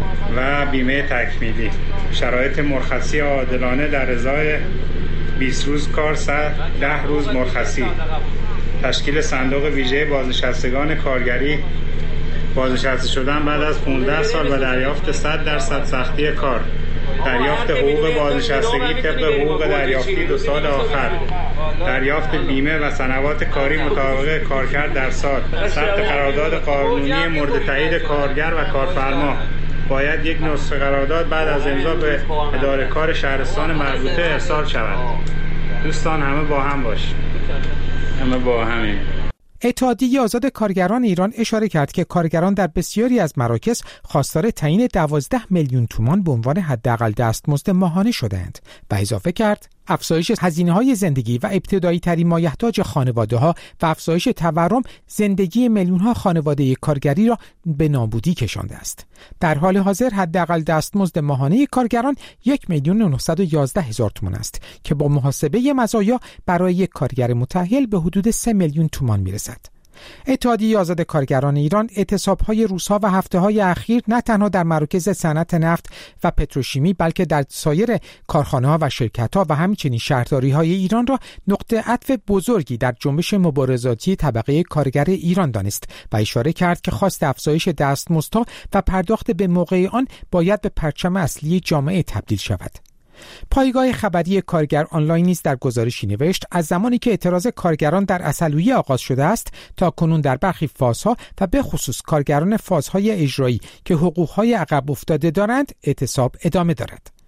و بیمه تکمیلی، شرایط مرخصی عادلانه در ازای بیست روز کار، ده روز مرخصی، تشکیل صندوق ویژه بازنشستگان کارگری، بازنشسته شدن بعد از پانزده سال و دریافت صد درصد سختی کار، دریافت حقوق بازنشستگی طبق حقوق دریافتی دو سال آخر، دریافت بیمه و سنوات کاری مطابق کارکرد در سال، ثبت قرارداد قانونی مورد تایید کارگر و کارفرما. باید یک نسخه قرارداد بعد از امضا به اداره کار شهرستان مربوطه ارسال شود. دوستان همه با هم باشید. همه با همین. اتحادیه آزاد کارگران ایران اشاره کرد که کارگران در بسیاری از مراکز خواستار تعیین دوازده میلیون تومان به عنوان حداقل دستمزد ماهانه شدند و اضافه کرد افزایش هزینه‌های زندگی و ابتدایی ترین مایحتاج خانواده‌ها و افزایش تورم زندگی میلیون‌ها خانواده کارگری را به نابودی کشانده است. در حال حاضر حداقل دستمزد ماهانه کارگران یک میلیون و نهصد و یازده هزار تومان است که با محاسبه مزایا برای یک کارگر متأهل به حدود سه میلیون تومان میرسد. اتحادیه آزاد کارگران ایران اعتصاب‌های روزها و هفته‌های اخیر نه تنها در مراکز صنعت نفت و پتروشیمی بلکه در سایر کارخانه‌ها و شرکت‌ها و همچنین شهرداری‌های ایران را نقطه عطف بزرگی در جنبش مبارزاتی طبقه کارگر ایران دانست و اشاره کرد که خواست افزایش دستمزدها و پرداخت به موقع آن باید به پرچم اصلی جامعه تبدیل شود. پایگاه خبری کارگر آنلاین نیز در گزارشی نوشت از زمانی که اعتراض کارگران در عسلویه آغاز شده است تا کنون در برخی فازها و به خصوص کارگران فازهای اجرایی که حقوقهای عقب افتاده دارند اعتصاب ادامه دارد.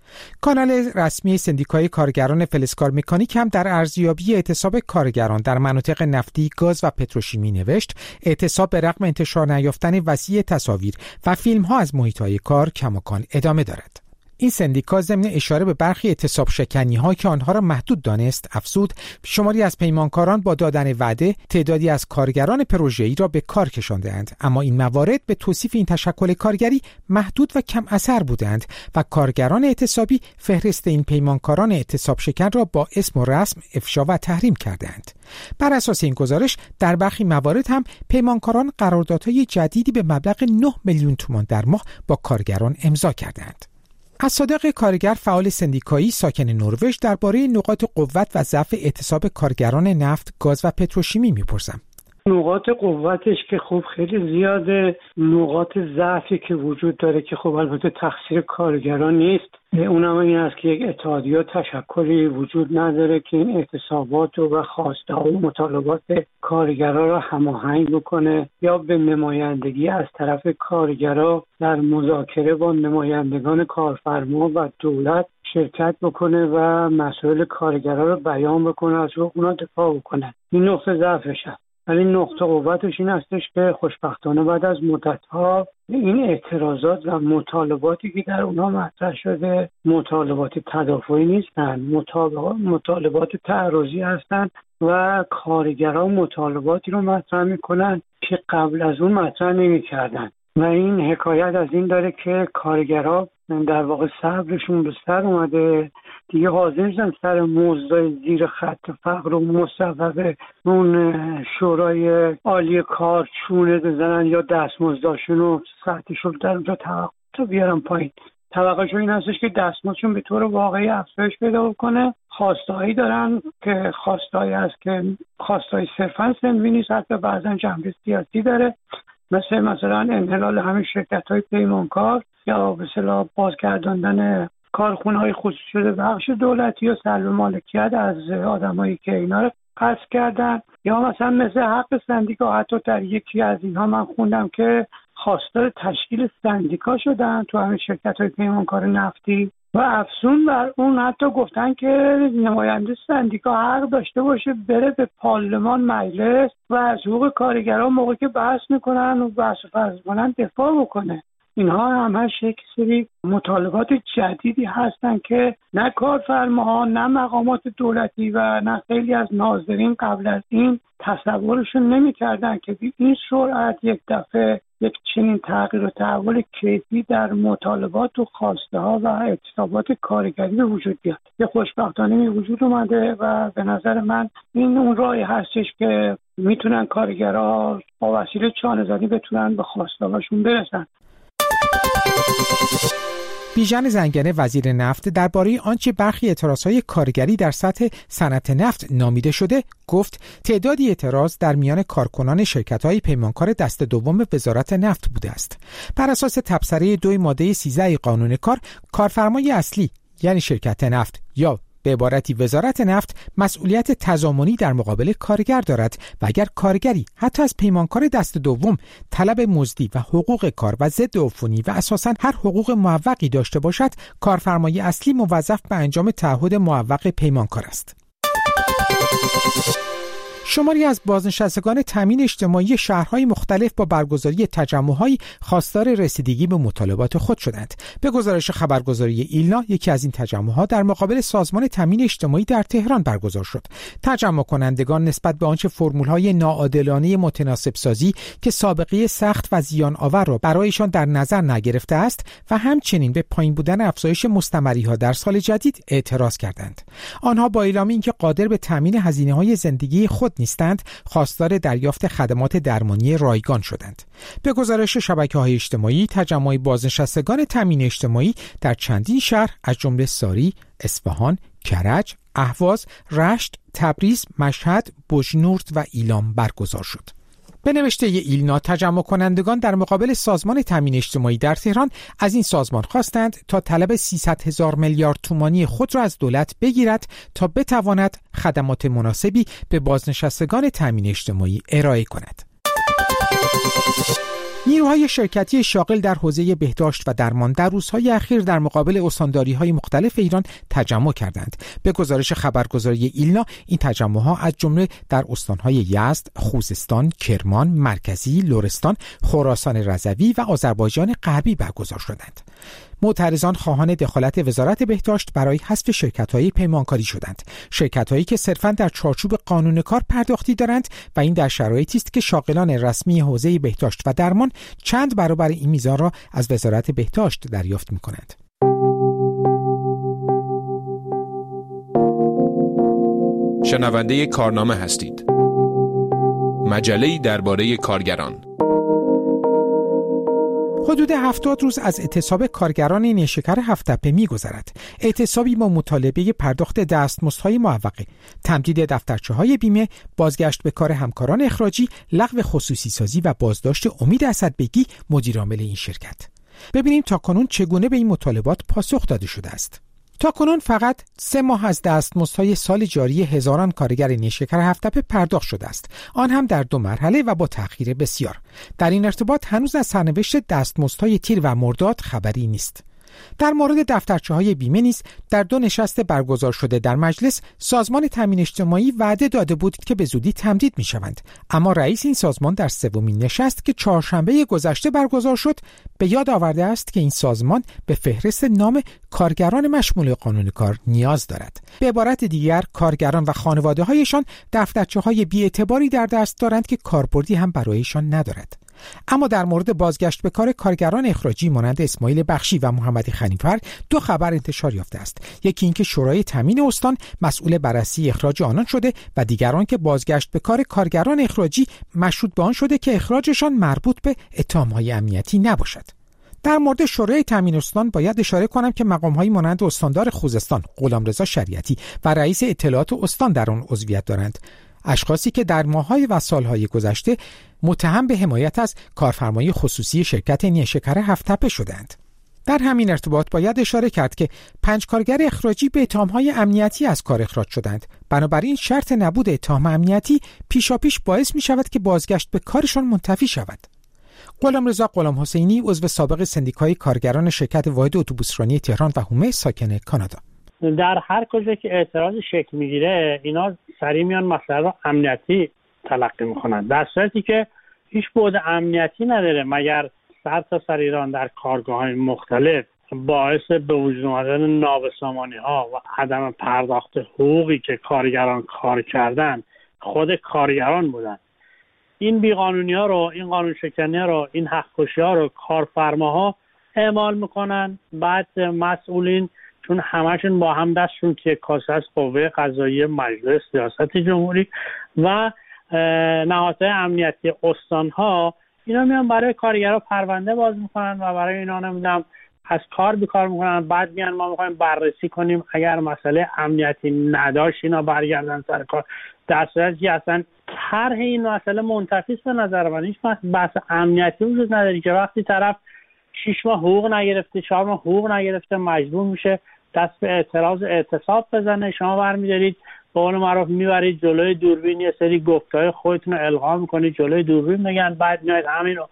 کانال رسمی سندیکای کارگران فلزکار مکانیک هم در ارزیابی اعتصاب کارگران در مناطق نفتی، گاز و پتروشیمی نوشت اعتصاب به رغم انتشار نیافتن وسیع تصاویر و فیلم‌ها از محیط‌های کار کماکان ادامه دارد. این سندیکا ضمن اشاره به برخی اعتصاب شکنی‌ها که آنها را محدود دانست افزود شماری از پیمانکاران با دادن وعده تعدادی از کارگران پروژه‌ای را به کار کشاندند، اما این موارد به توصیف این تشکل کارگری محدود و کم اثر بودند و کارگران اعتصابی فهرست این پیمانکاران اعتصاب شکن را با اسم و رسم افشا و تحریم کردند. بر اساس این گزارش در برخی موارد هم پیمانکاران قراردادهای جدیدی به مبلغ نه میلیون تومان در ماه با کارگران امضا کردند. از صادق کارگر فعال سندیکایی ساکن نروژ درباره نقاط قوت و ضعف اعتصاب کارگران نفت، گاز و پتروشیمی میپرسم. نقاط قوتش که خب خیلی زیاده، نقاط ضعفی که وجود داره که خب البته تقصیر کارگران نیست، اونم این است که یک اتحادیه تشکلی وجود نداره که این اعتصابات و خواسته ها و مطالبات کارگران را هماهنگ بکنه یا به نمایندگی از طرف کارگران در مذاکره با نمایندگان کارفرما و دولت شرکت بکنه و مسائل کارگران را بیان بکنه، از اونا دفاع بکنه. این نقطه ضعفش است. ولی نقطه قوتش این هستش که خوشبختانه بعد از مدت‌ها این اعتراضات و مطالباتی که در اونها مطرح شده مطالبات تدافعی نیستن، مطالبات تعرضی هستن و کارگران مطالباتی رو مطرح میکنن که قبل از اون مطرح نمی‌کردن و این حکایت از این داره که کارگران در واقع صبرشون به سر اومده، دیگه حاضر نیستن سر مزدای زیر خط فقر و مصوبه اون شورای عالی کار چونه بزنن یا دستمزداشون و ساعتشون در اونجا توقع بیارن پایین. توقعشون این هستش که دستمزدشون به طور واقعی افزایش پیدا کنه. خواستهایی دارن که خواستهایی هست که خواستهایی صرفا سنفی نیست، حتی بعضا جنبه سیاسی داره، مثل مثلا انحلال همین شرکت‌های پیمانکار یا به اصطلاح بازگرداندن کارخونه‌های خصوصی شده بخش دولتی یا سلب مالکیت از آدمایی که اینا رو قصد کردن، یا مثلا مثل حق سندیکا. حتی در یکی از اینها من خوندم که خواستار تشکیل سندیکا شدن تو همین شرکت‌های پیمانکار نفتی و افزون بر اون حتی گفتن که نماینده سندیکا حق داشته باشه بره به پارلمان مجلس و از حقوق کارگران موقعی که بحث میکنن و بحث و فرض کنن دفاع بکنه. اینها همش یک سری مطالبات جدیدی هستن که نه کارفرماها نه مقامات دولتی و نه خیلی از ناظرین قبل از این تصورشون نمی‌کردن که این سرعت یک دفعه یک چنین تغییر و تحول کیفی در مطالبات و خواسته ها و اعتصابات کارگری به وجود بیاد. یه خوشبختانه به وجود اومده و به نظر من این اون راهی هستش که میتونن کارگرها با وسیله چانه‌زنی بتونن به خواسته هاشون برسن. بیژن زنگنه وزیر نفت درباره آنچه برخی اعتراضهای کارگری در سطح صنعت نفت نامیده شده گفت تعدادی اعتراض در میان کارکنان شرکت‌های پیمانکار دست دوم وزارت نفت بوده است. بر اساس تبصره دو ماده سیزده قانون کار، کارفرمای اصلی یعنی شرکت نفت یا به عبارتی وزارت نفت مسئولیت تضامنی در مقابل کارگر دارد و اگر کارگری حتی از پیمانکار دست دوم طلب مزدی و حقوق کار و ضد عفونی و اساساً هر حقوق معوقی داشته باشد، کارفرمای اصلی موظف به انجام تعهد معوق پیمانکار است. شماری از بازنشستگان تامین اجتماعی شهرهای مختلف با برگزاری تجمع‌های خواستار رسیدگی به مطالبات خود شدند. به گزارش خبرگزاری ایلنا، یکی از این تجمع‌ها در مقابل سازمان تامین اجتماعی در تهران برگزار شد. تجمع کنندگان نسبت به آنچه فرمول‌های ناعادلانه متناسب سازی که سابقه سخت و زیان آور را برایشان در نظر نگرفته است و همچنین به پایین بودن افزایش مستمری‌ها در سال جدید اعتراض کردند. آنها با اعلام اینکه قادر به تامین هزینه‌های زندگی خود نیستند، خواستار دریافت خدمات درمانی رایگان شدند. به گزارش شبکه‌های اجتماعی، تجمع بازنشستگان تامین اجتماعی در چندین شهر از جمله ساری، اصفهان، کرج، اهواز، رشت، تبریز، مشهد، بوشنورد و ایلام برگزار شد. به نوشته ایلنا، تجمع کنندگان در مقابل سازمان تامین اجتماعی در تهران از این سازمان خواستند تا طلب سیصد هزار میلیارد تومانی خود را از دولت بگیرد تا بتواند خدمات مناسبی به بازنشستگان تامین اجتماعی ارائه کند. نیروهای شرکتی شاغل در حوزه بهداشت و درمان در روزهای اخیر در مقابل استانداری‌های مختلف ایران تجمع کردند. به گزارش خبرگزاری ایلنا، این تجمع‌ها از جمله در استان‌های یزد، خوزستان، کرمان، مرکزی، لرستان، خراسان رضوی و آذربایجان غربی برگزار شدند. معترضان خواهان دخالت وزارت بهداشت برای حذف شرکت‌های پیمانکاری شدند. شرکت‌هایی که صرفاً در چارچوب قانون کار پرداختی دارند و این در شرایطی است که شاغلان رسمی حوزه بهداشت و درمان چند برابر این میزان را از وزارت بهداشت دریافت می‌کنند. شنونده کارنامه هستید. مجله‌ای درباره کارگران. حدود هفتاد روز از اعتصاب کارگران نیشکر هفت‌تپه می‌گذرد. اعتصابی با مطالبه پرداخت دستمزدهای معوقه، تمدید دفترچه‌های بیمه، بازگشت به کار همکاران اخراجی، لغو خصوصی سازی و بازداشت امید اسدبگی مدیرعامل این شرکت. ببینیم تاکنون چگونه به این مطالبات پاسخ داده شده است. تاکنون فقط سه ماه از دستمزدهای سال جاری هزاران کارگر نیشکر هفت‌تپه پرداخت شده است، آن هم در دو مرحله و با تأخیر بسیار. در این ارتباط هنوز از سرنوشت دستمزدهای تیر و مرداد خبری نیست. در مورد دفترچه‌های بیمه نیز در دو نشست برگزار شده در مجلس، سازمان تامین اجتماعی وعده داده بود که به زودی تمدید می‌شوند، اما رئیس این سازمان در سومین نشست که چهارشنبه گذشته برگزار شد به یاد آورده است که این سازمان به فهرست نام کارگران مشمول قانون کار نیاز دارد. به عبارت دیگر، کارگران و خانواده‌هایشان دفترچه‌های بی‌اعتباری در دست دارند که کاربردی هم برایشان ندارد. اما در مورد بازگشت به کار کارگران اخراجی مانند اسماعیل بخشی و محمد خنیفر دو خبر انتشار یافته است. یکی اینکه شورای تامین استان مسئول بررسی اخراج آنان شده و دیگران که بازگشت به کار کارگران اخراجی مشروط به آن شده که اخراجشان مربوط به اتهام‌های امنیتی نباشد. در مورد شورای تامین استان باید اشاره کنم که مقام‌های مانند استاندار خوزستان غلامرضا شریعتی و رئیس اطلاعات استان در آن عضویت دارند، اشخاصی که در ماه‌های و سال‌های گذشته متهم به حمایت از کارفرمای خصوصی شرکت نیشکر هفت‌تپه شدند. در همین ارتباط باید اشاره کرد که پنج کارگر اخراجی به اتهام‌های امنیتی از کار اخراج شدند. بنابراین شرط نبود اتهام امنیتی پیشاپیش باعث می‌شود که بازگشت به کارشان منتفی شود. غلامرضا غلام حسینی عضو سابق سندیکای کارگران شرکت واحد اتوبوسرانی تهران و هومه ساکن کانادا: در هر کجا که اعتراض شکل میگیره اینا سریع میان مسئله رو امنیتی تلقی میکنن، در صورتی که هیچ بعد امنیتی نداره، مگر سر تا سر ایران در کارگاه‌های مختلف باعث به وجود آمدن نابسامانی ها و عدم پرداخت حقوقی که کارگران کار کردن خود کارگران بودن. این بیقانونی ها رو، این قانون شکنی ها رو، این حق کشی ها رو کارفرماها اعمال میکنن، بعد مسئولین چون همشون با هم دستشون که کاسه از قوه قضاییه، مجلس، ریاست جمهوری و نهادهای امنیتی استانها، اینا میان برای کارگرها پرونده باز میکنن و برای اینا نمیدونم از کار بیکار میکنن. بعد میان ما میخوایم بررسی کنیم اگر مسئله امنیتی نداشت اینا برگردن سر کار، در صورتی که اصلا طرح این مسئله منتفی است. به نظر من هیچ بحث امنیتی وجود نداره که وقتی طرف شش ماه حقوق نگرفته، چهار ماه حقوق نگرفته، مجبور میشه دست به اعتراض اعتصاب بزنه، شما برمیدارید به قول معروف میبرید جلوی دوربین یه سری گفتهای خودتون رو القا میکنید جلوی دوربین میگن، بعد میاد همین رو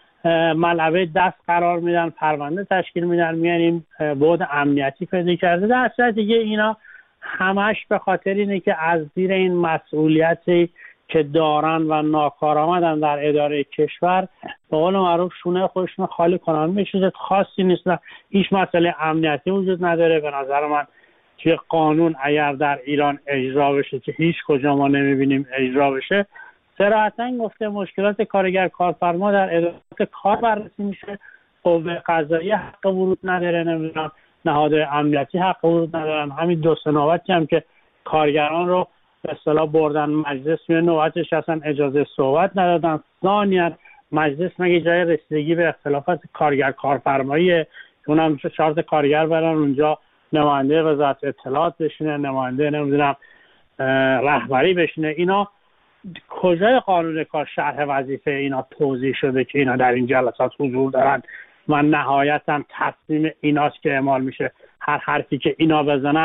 ملعبه دست قرار میدن، پرونده تشکیل میدن، میانیم بعد امنیتی پیدا کرده. در صورتی که اینا همش به خاطر اینه که از زیر این مسئولیتی که دارن و ناکارآمدن در اداره کشور به قول معروف شونه خودشون خالی کنن. میشه خاصی نیست، هیچ مسئله امنیتی وجود نداره. به نظر من که قانون اگر در ایران اجرا بشه که هیچ کجا ما نمیبینیم اجرا بشه، صراحتاً گفته مشکلات کارگر کارفرما در اداره کار بررسی میشه، قوه قضاییه حق ورود نداره، نمیدونم نهادهای امنیتی حق ورود ندارن. همین دو سه نوبتی هم که کارگران رو به اصطلاح بردن مجلس، میون نوبتش اصلا اجازه صحبت ندادن. ثانیاً مجلس مگه جای رسیدگی به اختلافات کارگر کارفرمایی، اونم چهار تا کارگر برن اونجا نماینده وزارت اطلاعات بشینه، نماینده نمیدونم رهبری بشینه، اینا کجای قانون کار شرح وظیفه اینا توضیح شده که اینا در این جلسات حضور دارن و نهایتاً تصمیم ایناست که اعمال میشه. هر حرفی که اینا بزنن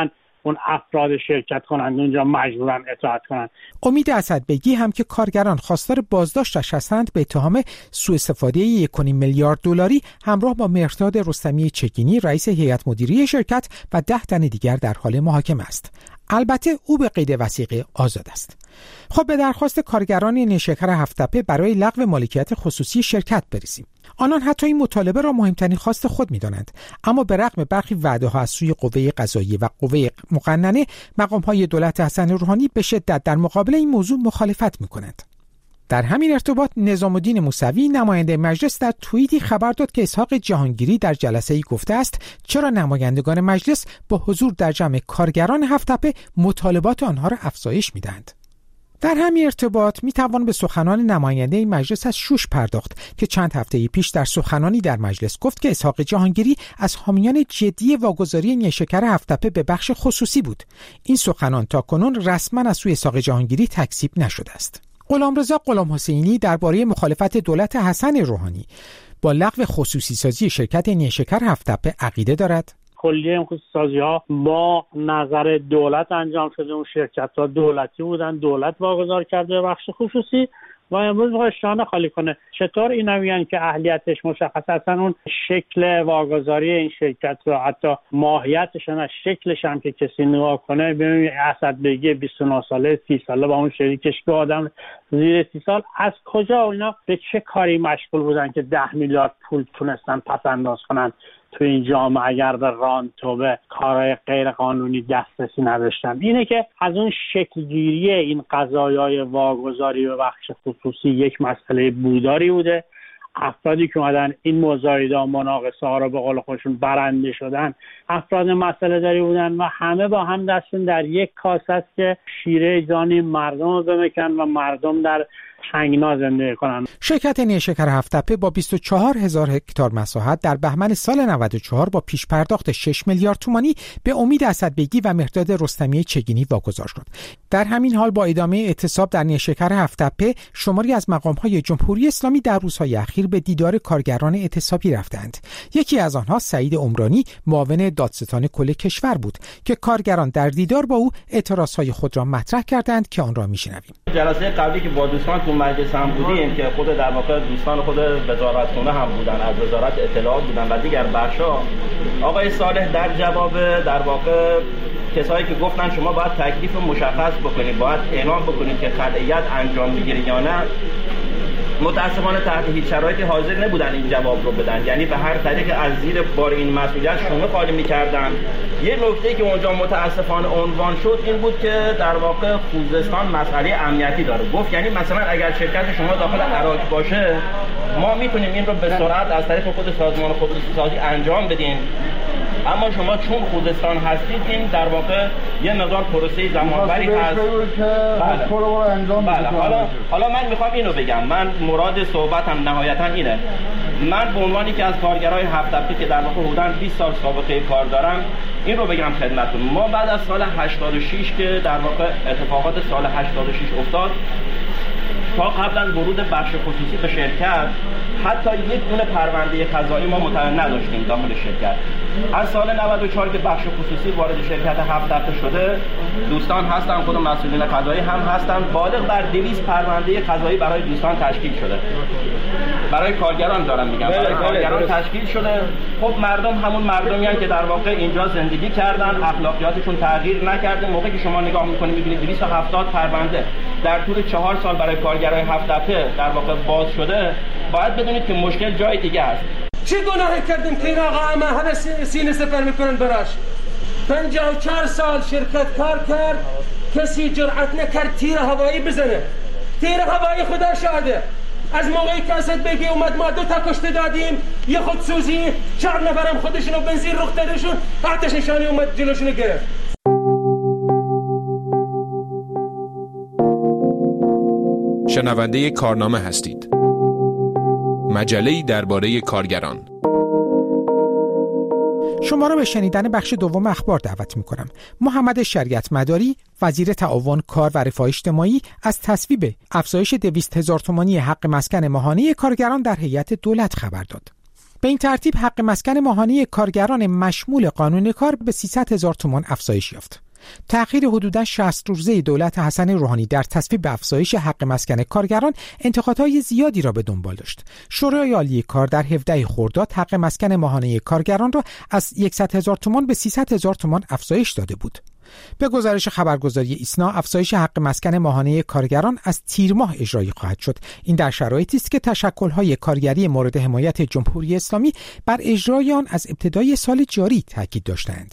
اون افراد شرکت کنند اونجا مجبورن اطاعت کنند. امید اسدبگی هم که کارگران خواستار بازداشتش هستند به اتهام سوء استفاده یک و نیم میلیارد دلاری همراه با مهرداد رستمی چگینی رئیس هیئت مدیره شرکت و ده تن دیگر در حال محاکمه است. البته او به قید وثیقه آزاد است. خب به درخواست کارگران نیشکر هفت‌تپه برای لغو مالکیت خصوصی شرکت برسیم. آنان حتی این مطالبه را مهمترین خواست خود می‌دانند، اما به رغم برخی وعده‌ها از سوی قوه قضاییه و قوه مقننه، مقام‌های دولت حسن روحانی به شدت در مقابل این موضوع مخالفت می‌کنند. در همین ارتباط نظام الدین موسوی نماینده مجلس در توییتی خبر داد که اسحاق جهانگیری در جلسه‌ای گفته است چرا نمایندگان مجلس با حضور در جمع کارگران هفت‌تپه مطالبات آنها را افزایش می‌دهند. در همین ارتباط میتوان به سخنان نماینده مجلس از شوش پرداخت که چند هفته پیش در سخنانی در مجلس گفت که اسحاق جهانگیری از حامیان جدی واگذاری نیشکر هفت‌تپه به بخش خصوصی بود. این سخنان تاکنون رسما از سوی اسحاق جهانگیری تکذیب نشده است. غلامرضا غلام حسینی درباره مخالفت دولت حسن روحانی با لغو خصوصی سازی شرکت نیشکر هفت‌تپه عقیده دارد. کلیه این خصوصی سازی ها با نظر دولت انجام شده. اون شرکت ها دولتی بودن، دولت واگذار کرده به بخش خصوصی و امروز میخواد شانه خالی کنه. چطور اینا میگن که اهلیتش مشخصه، اصلا اون شکل واگذاری این شرکت و حتی ماهیتش نه شکلش هم که کسی نگاه کنه ببینید اسدبگی بیست و نه ساله سی ساله با اون شریکش که آدم زیر سی سال از کجا اینا به چه کاری مشغول بودن که ده میلیارد پول تونستن پس انداز کنن تو این جامعه اگر به رانت و به کارهای غیر قانونی دسترسی نداشتن. اینه که از اون شکلگیری این قضایای واگذاری به بخش خصوصی یک مسئله بوداری بوده. افرادی که اومدن این مزایده و مناقصه ها رو به قول خودشون برنده شدن افراد مسئله داری بودن و همه با هم دستشون در یک کاسه است که شیره جانی مردم رو بمکن و مردم در تنگنا زندگی کنن. شرکت نیشکر هفت‌تپه با بیست و چهار هزار هکتار مساحت در بهمن سال نود و چهار با پیش پرداخت شش میلیارد تومانی به امید اسدبگی و مهرداد رستمی چگینی واگذار شد. در همین حال با ادامه اعتصاب در نیشکر هفت‌تپه شماری از مقام‌های جمهوری اسلامی در روزهای اخیر به دیدار کارگران اعتصابی رفتند. یکی از آنها سعید عمرانی معاون دادستان کل کشور بود که کارگران در دیدار با او اعتراضهای خود را مطرح کردند که آن را می‌شنویم. جلسه قبلی که با دوستان تو مجلس هم بودیم که خود در واقع دوستان خود وزارتخونه هم بودن، از وزارت اطلاعات بودن و دیگر بخشا، آقای صالح در جواب در واقع کسایی که گفتن شما باید تکلیف مشخص بکنید، باید اعلام بکنید که خلأیت انجام بگیره یا نه، متاسفانه تحت هیچ شرایطی حاضر نبودن این جواب رو بدن. یعنی به هر طریق از زیر بار این مسئولیت شونه خالی می‌کردن. یه نکته که اونجا متاسفانه عنوان شد این بود که در واقع خوزستان مسئله امنیتی داره. گفت یعنی مثلا اگر شرکت شما داخل عراق باشه ما میتونیم این رو به سرعت از طریق خود سازمان خصوصی سازی انجام بدیم، اما شما چون خوزستان هستید این در واقع یه مقدار پروسه زمانبری هست. بله. بله. حالا حالا من میخوام اینو بگم، من مراد صحبتم نهایتا اینه، من به عنوانی که از کارگرای هفت‌تپه که در واقع حدوداً بیست سال سابقه کار دارم این رو بگم خدمتتون، ما بعد از سال هشتاد و شش که در واقع اتفاقات سال هشتاد و شش افتاد تا قبلا ورود بخش خصوصی به شرکت حتی یک دونه پرونده قضایی ما متعین نداشتیم داخل شرکت. از سال نود و چهار که بخش خصوصی وارد شرکت هفت‌تپه شده، دوستان هستن، خود مسئولین قضایی هم هستن، بالغ بر دویست پرونده قضایی برای دوستان تشکیل شده. برای کارگران دارم میگم، برای کارگران تشکیل شده. خب مردم همون مردمی هستند که در واقع اینجا زندگی کردن، اخلاقیاتشون تغییر نکرده. موقعی که شما نگاه میکنید میبینید دویست و هفتاد پرونده در طول چهار سال برای کارگرای هفت‌تپه در واقع باز شده. باید بدونید که مشکل جای دیگه است. چی گناهی کردیم که این آقا همه همه سینه سپر میکنن براش؟ پنجاه و چهار سال شرکت کار کرد، کسی جرأت نکرد تیر هوایی بزنه. تیر هوایی خدا شاهده، از موقعی که اسدبگی اومد ما دو تا کشته دادیم، یه خودسوزی، چهار نفرم خودشونو بنزین رخ دادشون، آتش نشانی اومد جلوشونو گرفت. شنونده کارنامه هستید. مجله‌ای درباره کارگران. شما را به شنیدن بخش دوم اخبار دعوت می‌کنم. محمد شریعت مداری، وزیر تعاون، کار و رفاه اجتماعی، از تصویب افزایش دویست هزار تومانی حق مسکن ماهانه کارگران در هیئت دولت خبر داد. به این ترتیب حق مسکن ماهانه کارگران مشمول قانون کار به سیصد هزار تومان افزایش یافت. تأخیر حدوداً شصت روزه دولت حسن روحانی در تصویب افزایش حق مسکن کارگران انتقادهای زیادی را به دنبال داشت. شورای عالی کار در هفدهم خرداد حق مسکن ماهانه کارگران را از صد هزار تومان به سیصد هزار تومان افزایش داده بود. به گزارش خبرگزاری ایسنا، افزایش حق مسکن ماهانه کارگران از تیر ماه اجرایی خواهد شد. این در شرایطی است که تشکل‌های کارگری مورد حمایت جمهوری اسلامی بر اجرای آن از ابتدای سال جاری تاکید داشتند.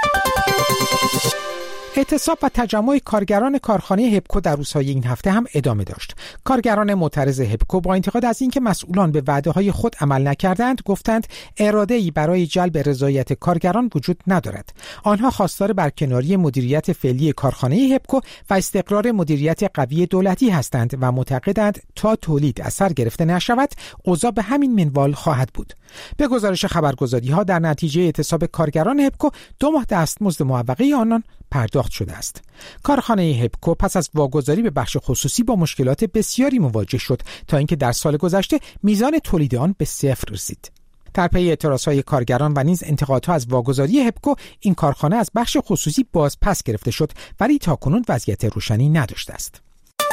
اعتصاب و تجمع کارگران کارخانه هپکو در روزهای این هفته هم ادامه داشت. کارگران معترض هپکو با انتقاد از اینکه مسئولان به وعده‌های خود عمل نکردند، گفتند اراده‌ای برای جلب رضایت کارگران وجود ندارد. آنها خواستار برکناری مدیریت فعلی کارخانه هپکو و استقرار مدیریت قوی دولتی هستند و معتقدند تا تولید اثر گرفته نشود، اوضاع به همین منوال خواهد بود. به گزارش خبرگزاری‌ها، در نتیجه اعتصاب کارگران هپکو دو ماه دستمزد معوقه آنان پرداخت شده است. کارخانه هپکو پس از واگذاری به بخش خصوصی با مشکلات بسیاری مواجه شد تا اینکه در سال گذشته میزان تولید آن به صفر رسید. در پی اعتراضهای کارگران و نیز انتقادها از واگذاری هپکو، این کارخانه از بخش خصوصی باز پس گرفته شد، ولی تاکنون وضعیت روشنی نداشته است.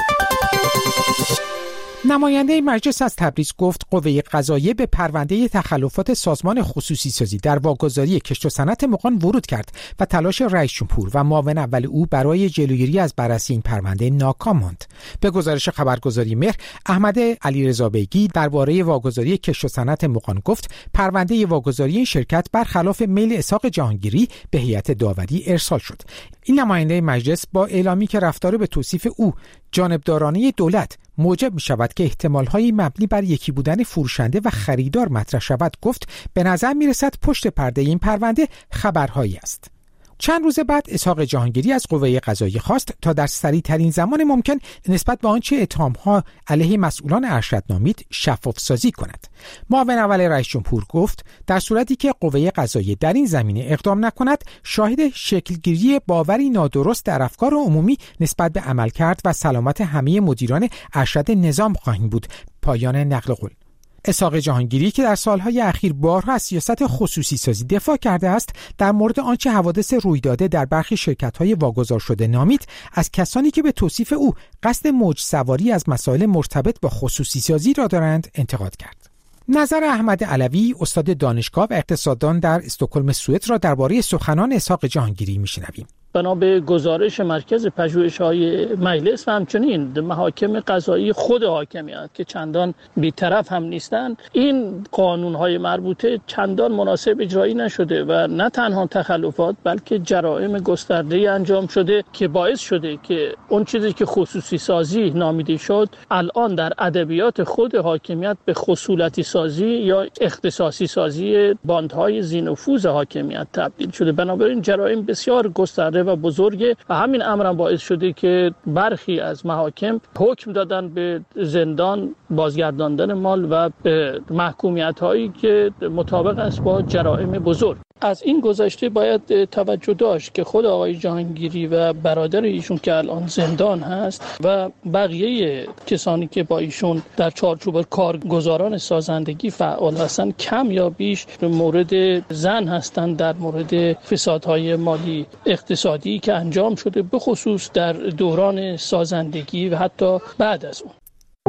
نماینده مجلس از تبریز گفت قوه قضاییه به پرونده تخلفات سازمان خصوصی سازی در واگذاری کشت و صنعت مغان ورود کرد و تلاش رئیس جمهور و معاون اول او برای جلوگیری از بررسی این پرونده ناکام ماند. به گزارش خبرگزاری مهر، احمد علیرضا بیگی درباره واگذاری کشت و صنعت مغان گفت پرونده واگذاری این شرکت برخلاف میل اسحاق جهانگیری به هیئت داوری ارسال شد. این نماینده مجلس با اعلامی که رفتار به توصیف او جانبدارانه دولت موجب می شود که احتمال‌های مبنی بر یکی بودن فروشنده و خریدار مطرح شود، گفت به نظر می رسد پشت پرده این پرونده خبرهایی است. چند روز بعد اسحاق جهانگیری از قوه قضاییه خواست تا در سریع‌ترین زمان ممکن نسبت به آنچه اتهام‌ها علیه مسئولان ارشد نامید شفاف سازی کند. معاون اول رئیس جمهور گفت در صورتی که قوه قضاییه در این زمینه اقدام نکند، شاهد شکلگیری باوری نادرست در افکار عمومی نسبت به عملکرد و سلامت همه مدیران ارشد نظام خواهیم بود. پایان نقل قول. اسحاق جهانگیری که در سالهای اخیر بارها از سیاست خصوصی سازی دفاع کرده است، در مورد آنچه حوادث روی داده در برخی شرکت‌های واگذار شده نامید، از کسانی که به توصیف او قصد موج سواری از مسائل مرتبط با خصوصی سازی را دارند انتقاد کرد. نظر احمد علوی، استاد دانشگاه و اقتصاددان در استکهلم سوئد را درباره سخنان اسحاق جهانگیری میشنویم. بنا به گزارش مرکز پژوهش‌های مجلس و همچنین محاکم قضایی خود حاکمیت که چندان بی‌طرف هم نیستند، این قانون‌های مربوطه چندان مناسب اجرایی نشده و نه تنها تخلفات بلکه جرائم گسترده انجام شده که باعث شده که اون چیزی که خصوصی سازی نامیده شد الان در ادبیات خود حاکمیت به خصولتی سازی یا اختصاصی سازی باندهای ذی‌نفوذ حاکمیت تبدیل شده. بنابراین جرائم بسیار گسترده و بزرگه و همین امر باعث شده که برخی از محاکم حکم دادن به زندان، بازگرداندن مال و به محکومیت هایی که مطابق است با جرائم بزرگ. از این گذشته باید توجه داشت که خود آقای جهانگیری و برادر ایشون که الان زندان هست و بقیه کسانی که با ایشون در چارچوب کارگزاران سازندگی فعال هستند کم یا بیش مورد زن هستند در مورد فسادهای مالی اقتصادی که انجام شده، به خصوص در دوران سازندگی و حتی بعد از اون.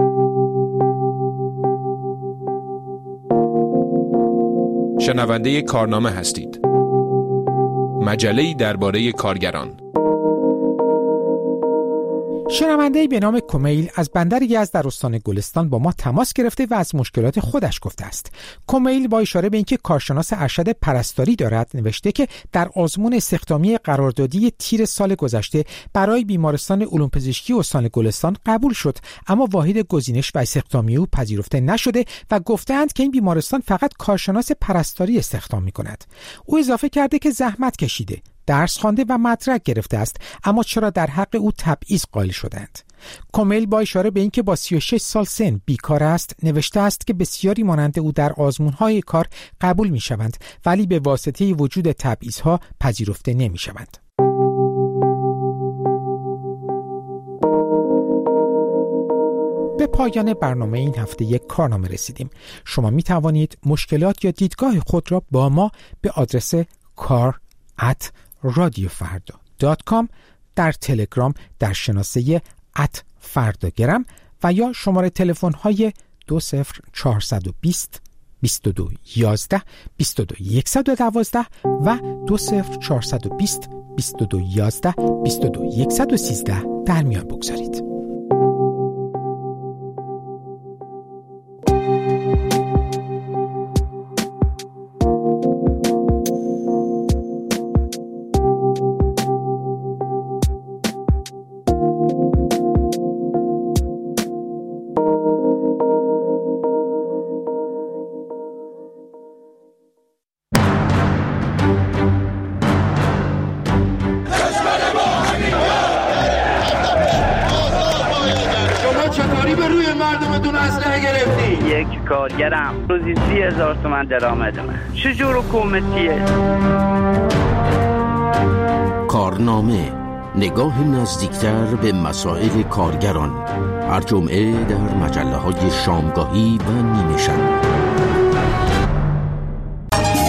شنونده کارنامه هستید. مجله‌ای درباره کارگران. شنونده‌ای به نام کمیل از بندر یزد در استان گلستان با ما تماس گرفته و از مشکلات خودش گفته است. کمیل با اشاره به اینکه کارشناس ارشد پرستاری دارد نوشته که در آزمون استخدامی قراردادی تیر سال گذشته برای بیمارستان علوم پزشکی استان گلستان قبول شد، اما واحد گزینش و استخدامی او پذیرفته نشده و گفتند که این بیمارستان فقط کارشناس پرستاری استخدام می‌کند. او اضافه کرده که زحمت کشیده، درس خوانده و مدرک گرفته است، اما چرا در حق او تبعیض قائل شدند؟ کمیل با اشاره به اینکه با سی و شش سال سن بیکار است نوشته است که بسیاری مانند او در آزمون‌های کار قبول می‌شوند ولی به واسطه وجود تبعیض‌ها پذیرفته نمی‌شوند. به پایان برنامه این هفته یک کارنامه رسیدیم. شما می توانید مشکلات یا دیدگاه خود را با ما به آدرس کار ات رادیو فردا دات کام، در تلگرام در شناسه ات فرداگرم و یا شماره تلفن های دو صفر چهارصد و بیست بیست و دو یازده بیست و دو صد و دوازده و دو صفر چهارصد و بیست بیست و دو یازده بیست و دو صد و سیزده در میان بگذارید. کارگرم روزی سی هزار تومن درآمدمه. چجور حکومتیه؟ کارنامه، نگاه نزدیکتر به مسائل کارگران، هر جمعه در مجله های شامگاهی و نیمه شب.